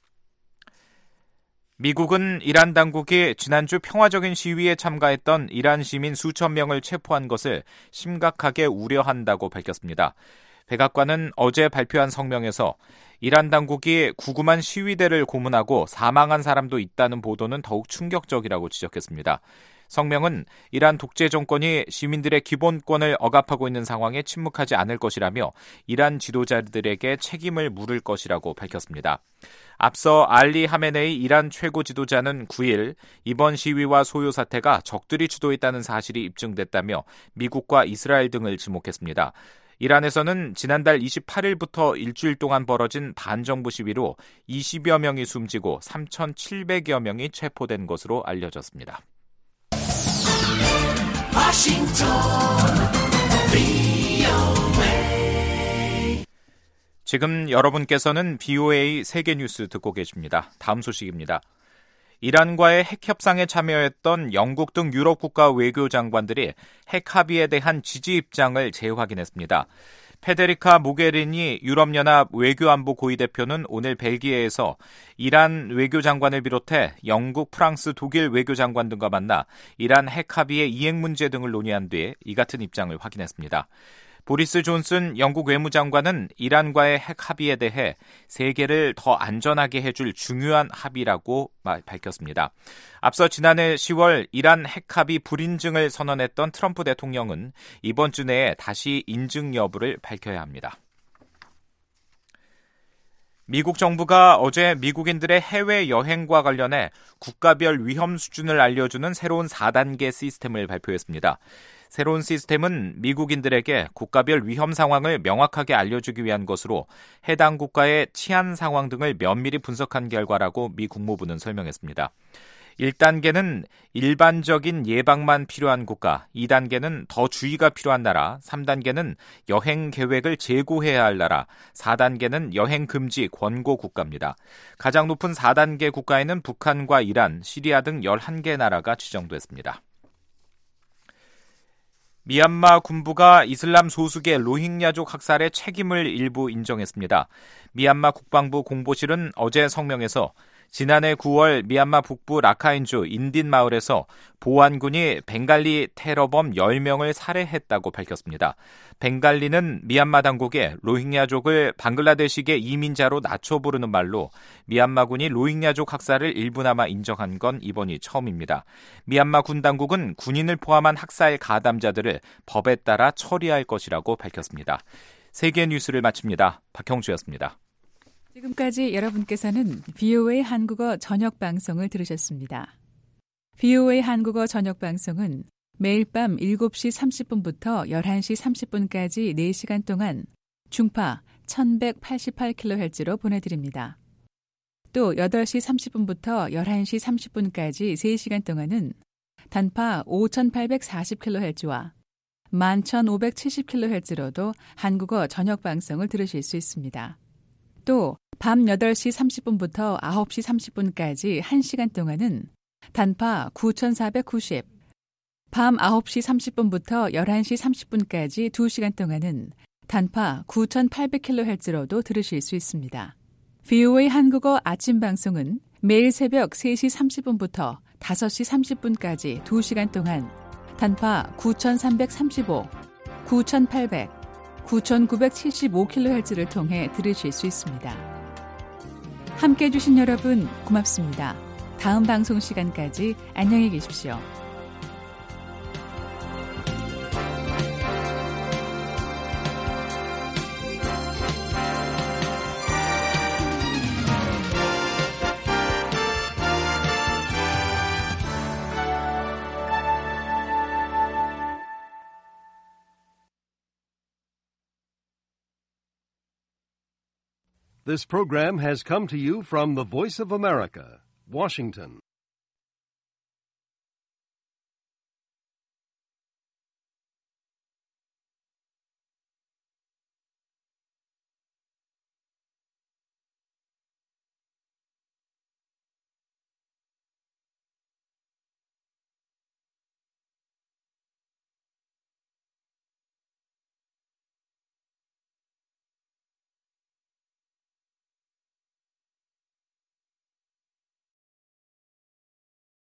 미국은 이란 당국이 지난주 평화적인 시위에 참가했던 이란 시민 수천 명을 체포한 것을 심각하게 우려한다고 밝혔습니다. 백악관은 어제 발표한 성명에서 이란 당국이 구금한 시위대를 고문하고 사망한 사람도 있다는 보도는 더욱 충격적이라고 지적했습니다. 성명은 이란 독재 정권이 시민들의 기본권을 억압하고 있는 상황에 침묵하지 않을 것이라며 이란 지도자들에게 책임을 물을 것이라고 밝혔습니다. 앞서 알리 하메네이 이란 최고 지도자는 구일 이번 시위와 소요 사태가 적들이 주도했다는 사실이 입증됐다며 미국과 이스라엘 등을 지목했습니다. 이란에서는 지난달 이십팔일부터 일주일 동안 벌어진 반정부 시위로 이십여 명이 숨지고 삼천칠백여 명이 체포된 것으로 알려졌습니다. 워싱턴 브이오에이 지금 여러분께서는 브이오에이 세계뉴스 듣고 계십니다. 다음 소식입니다. 이란과의 핵 협상에 참여했던 영국 등 유럽 국가 외교장관들이 핵 합의에 대한 지지 입장을 재확인했습니다. 페데리카 모게리니 유럽연합 외교안보 고위대표는 오늘 벨기에에서 이란 외교장관을 비롯해 영국, 프랑스, 독일 외교장관 등과 만나 이란 핵 합의의 이행 문제 등을 논의한 뒤 이 같은 입장을 확인했습니다. 보리스 존슨 영국 외무장관은 이란과의 핵 합의에 대해 세계를 더 안전하게 해줄 중요한 합의라고 밝혔습니다. 앞서 지난해 시월 이란 핵 합의 불인증을 선언했던 트럼프 대통령은 이번 주 내에 다시 인증 여부를 밝혀야 합니다. 미국 정부가 어제 미국인들의 해외 여행과 관련해 국가별 위험 수준을 알려주는 새로운 사 단계 시스템을 발표했습니다. 새로운 시스템은 미국인들에게 국가별 위험 상황을 명확하게 알려주기 위한 것으로 해당 국가의 치안 상황 등을 면밀히 분석한 결과라고 미 국무부는 설명했습니다. 일 단계는 일반적인 예방만 필요한 국가, 이 단계는 더 주의가 필요한 나라, 삼 단계는 여행 계획을 재고해야 할 나라, 사 단계는 여행 금지 권고 국가입니다. 가장 높은 사 단계 국가에는 북한과 이란, 시리아 등 열한 개 나라가 지정됐습니다. 미얀마 군부가 이슬람 소수계 로힝야족 학살의 책임을 일부 인정했습니다. 미얀마 국방부 공보실은 어제 성명에서 지난해 구월 미얀마 북부 라카인주 인딘 마을에서 보안군이 벵갈리 테러범 열 명을 살해했다고 밝혔습니다. 벵갈리는 미얀마 당국에 로힝야족을 방글라데시계 이민자로 낮춰 부르는 말로 미얀마군이 로힝야족 학살을 일부나마 인정한 건 이번이 처음입니다. 미얀마 군 당국은 군인을 포함한 학살 가담자들을 법에 따라 처리할 것이라고 밝혔습니다. 세계 뉴스를 마칩니다. 박형주였습니다. 지금까지 여러분께서는 브이오에이 한국어 저녁 방송을 들으셨습니다. 브이오에이 한국어 저녁 방송은 매일 밤 일곱 시 삼십 분부터 열한 시 삼십 분까지 네 시간 동안 중파 천백팔십팔 킬로헤르츠로 보내드립니다. 또 여덟 시 삼십 분부터 열한 시 삼십 분까지 세 시간 동안은 단파 오천팔백사십 킬로헤르츠와 만 천오백칠십 킬로헤르츠로도 한국어 저녁 방송을 들으실 수 있습니다. 또 밤 여덟 시 삼십 분부터 아홉 시 삼십 분까지 한 시간 동안은 단파 구천사백구십, 밤 아홉 시 삼십 분부터 열한 시 삼십 분까지 두 시간 동안은 단파 구천팔백 킬로헤르츠로도 들으실 수 있습니다. 브이오에이 한국어 아침 방송은 매일 새벽 세 시 삼십 분부터 다섯 시 삼십 분까지 두 시간 동안 단파 구천삼백삼십오, 구천팔백, 구천구백칠십오 킬로헤르츠를 통해 들으실 수 있습니다. 함께해 주신 여러분 고맙습니다. 다음 방송 시간까지 안녕히 계십시오. This program has come to you from the Voice of America, Washington.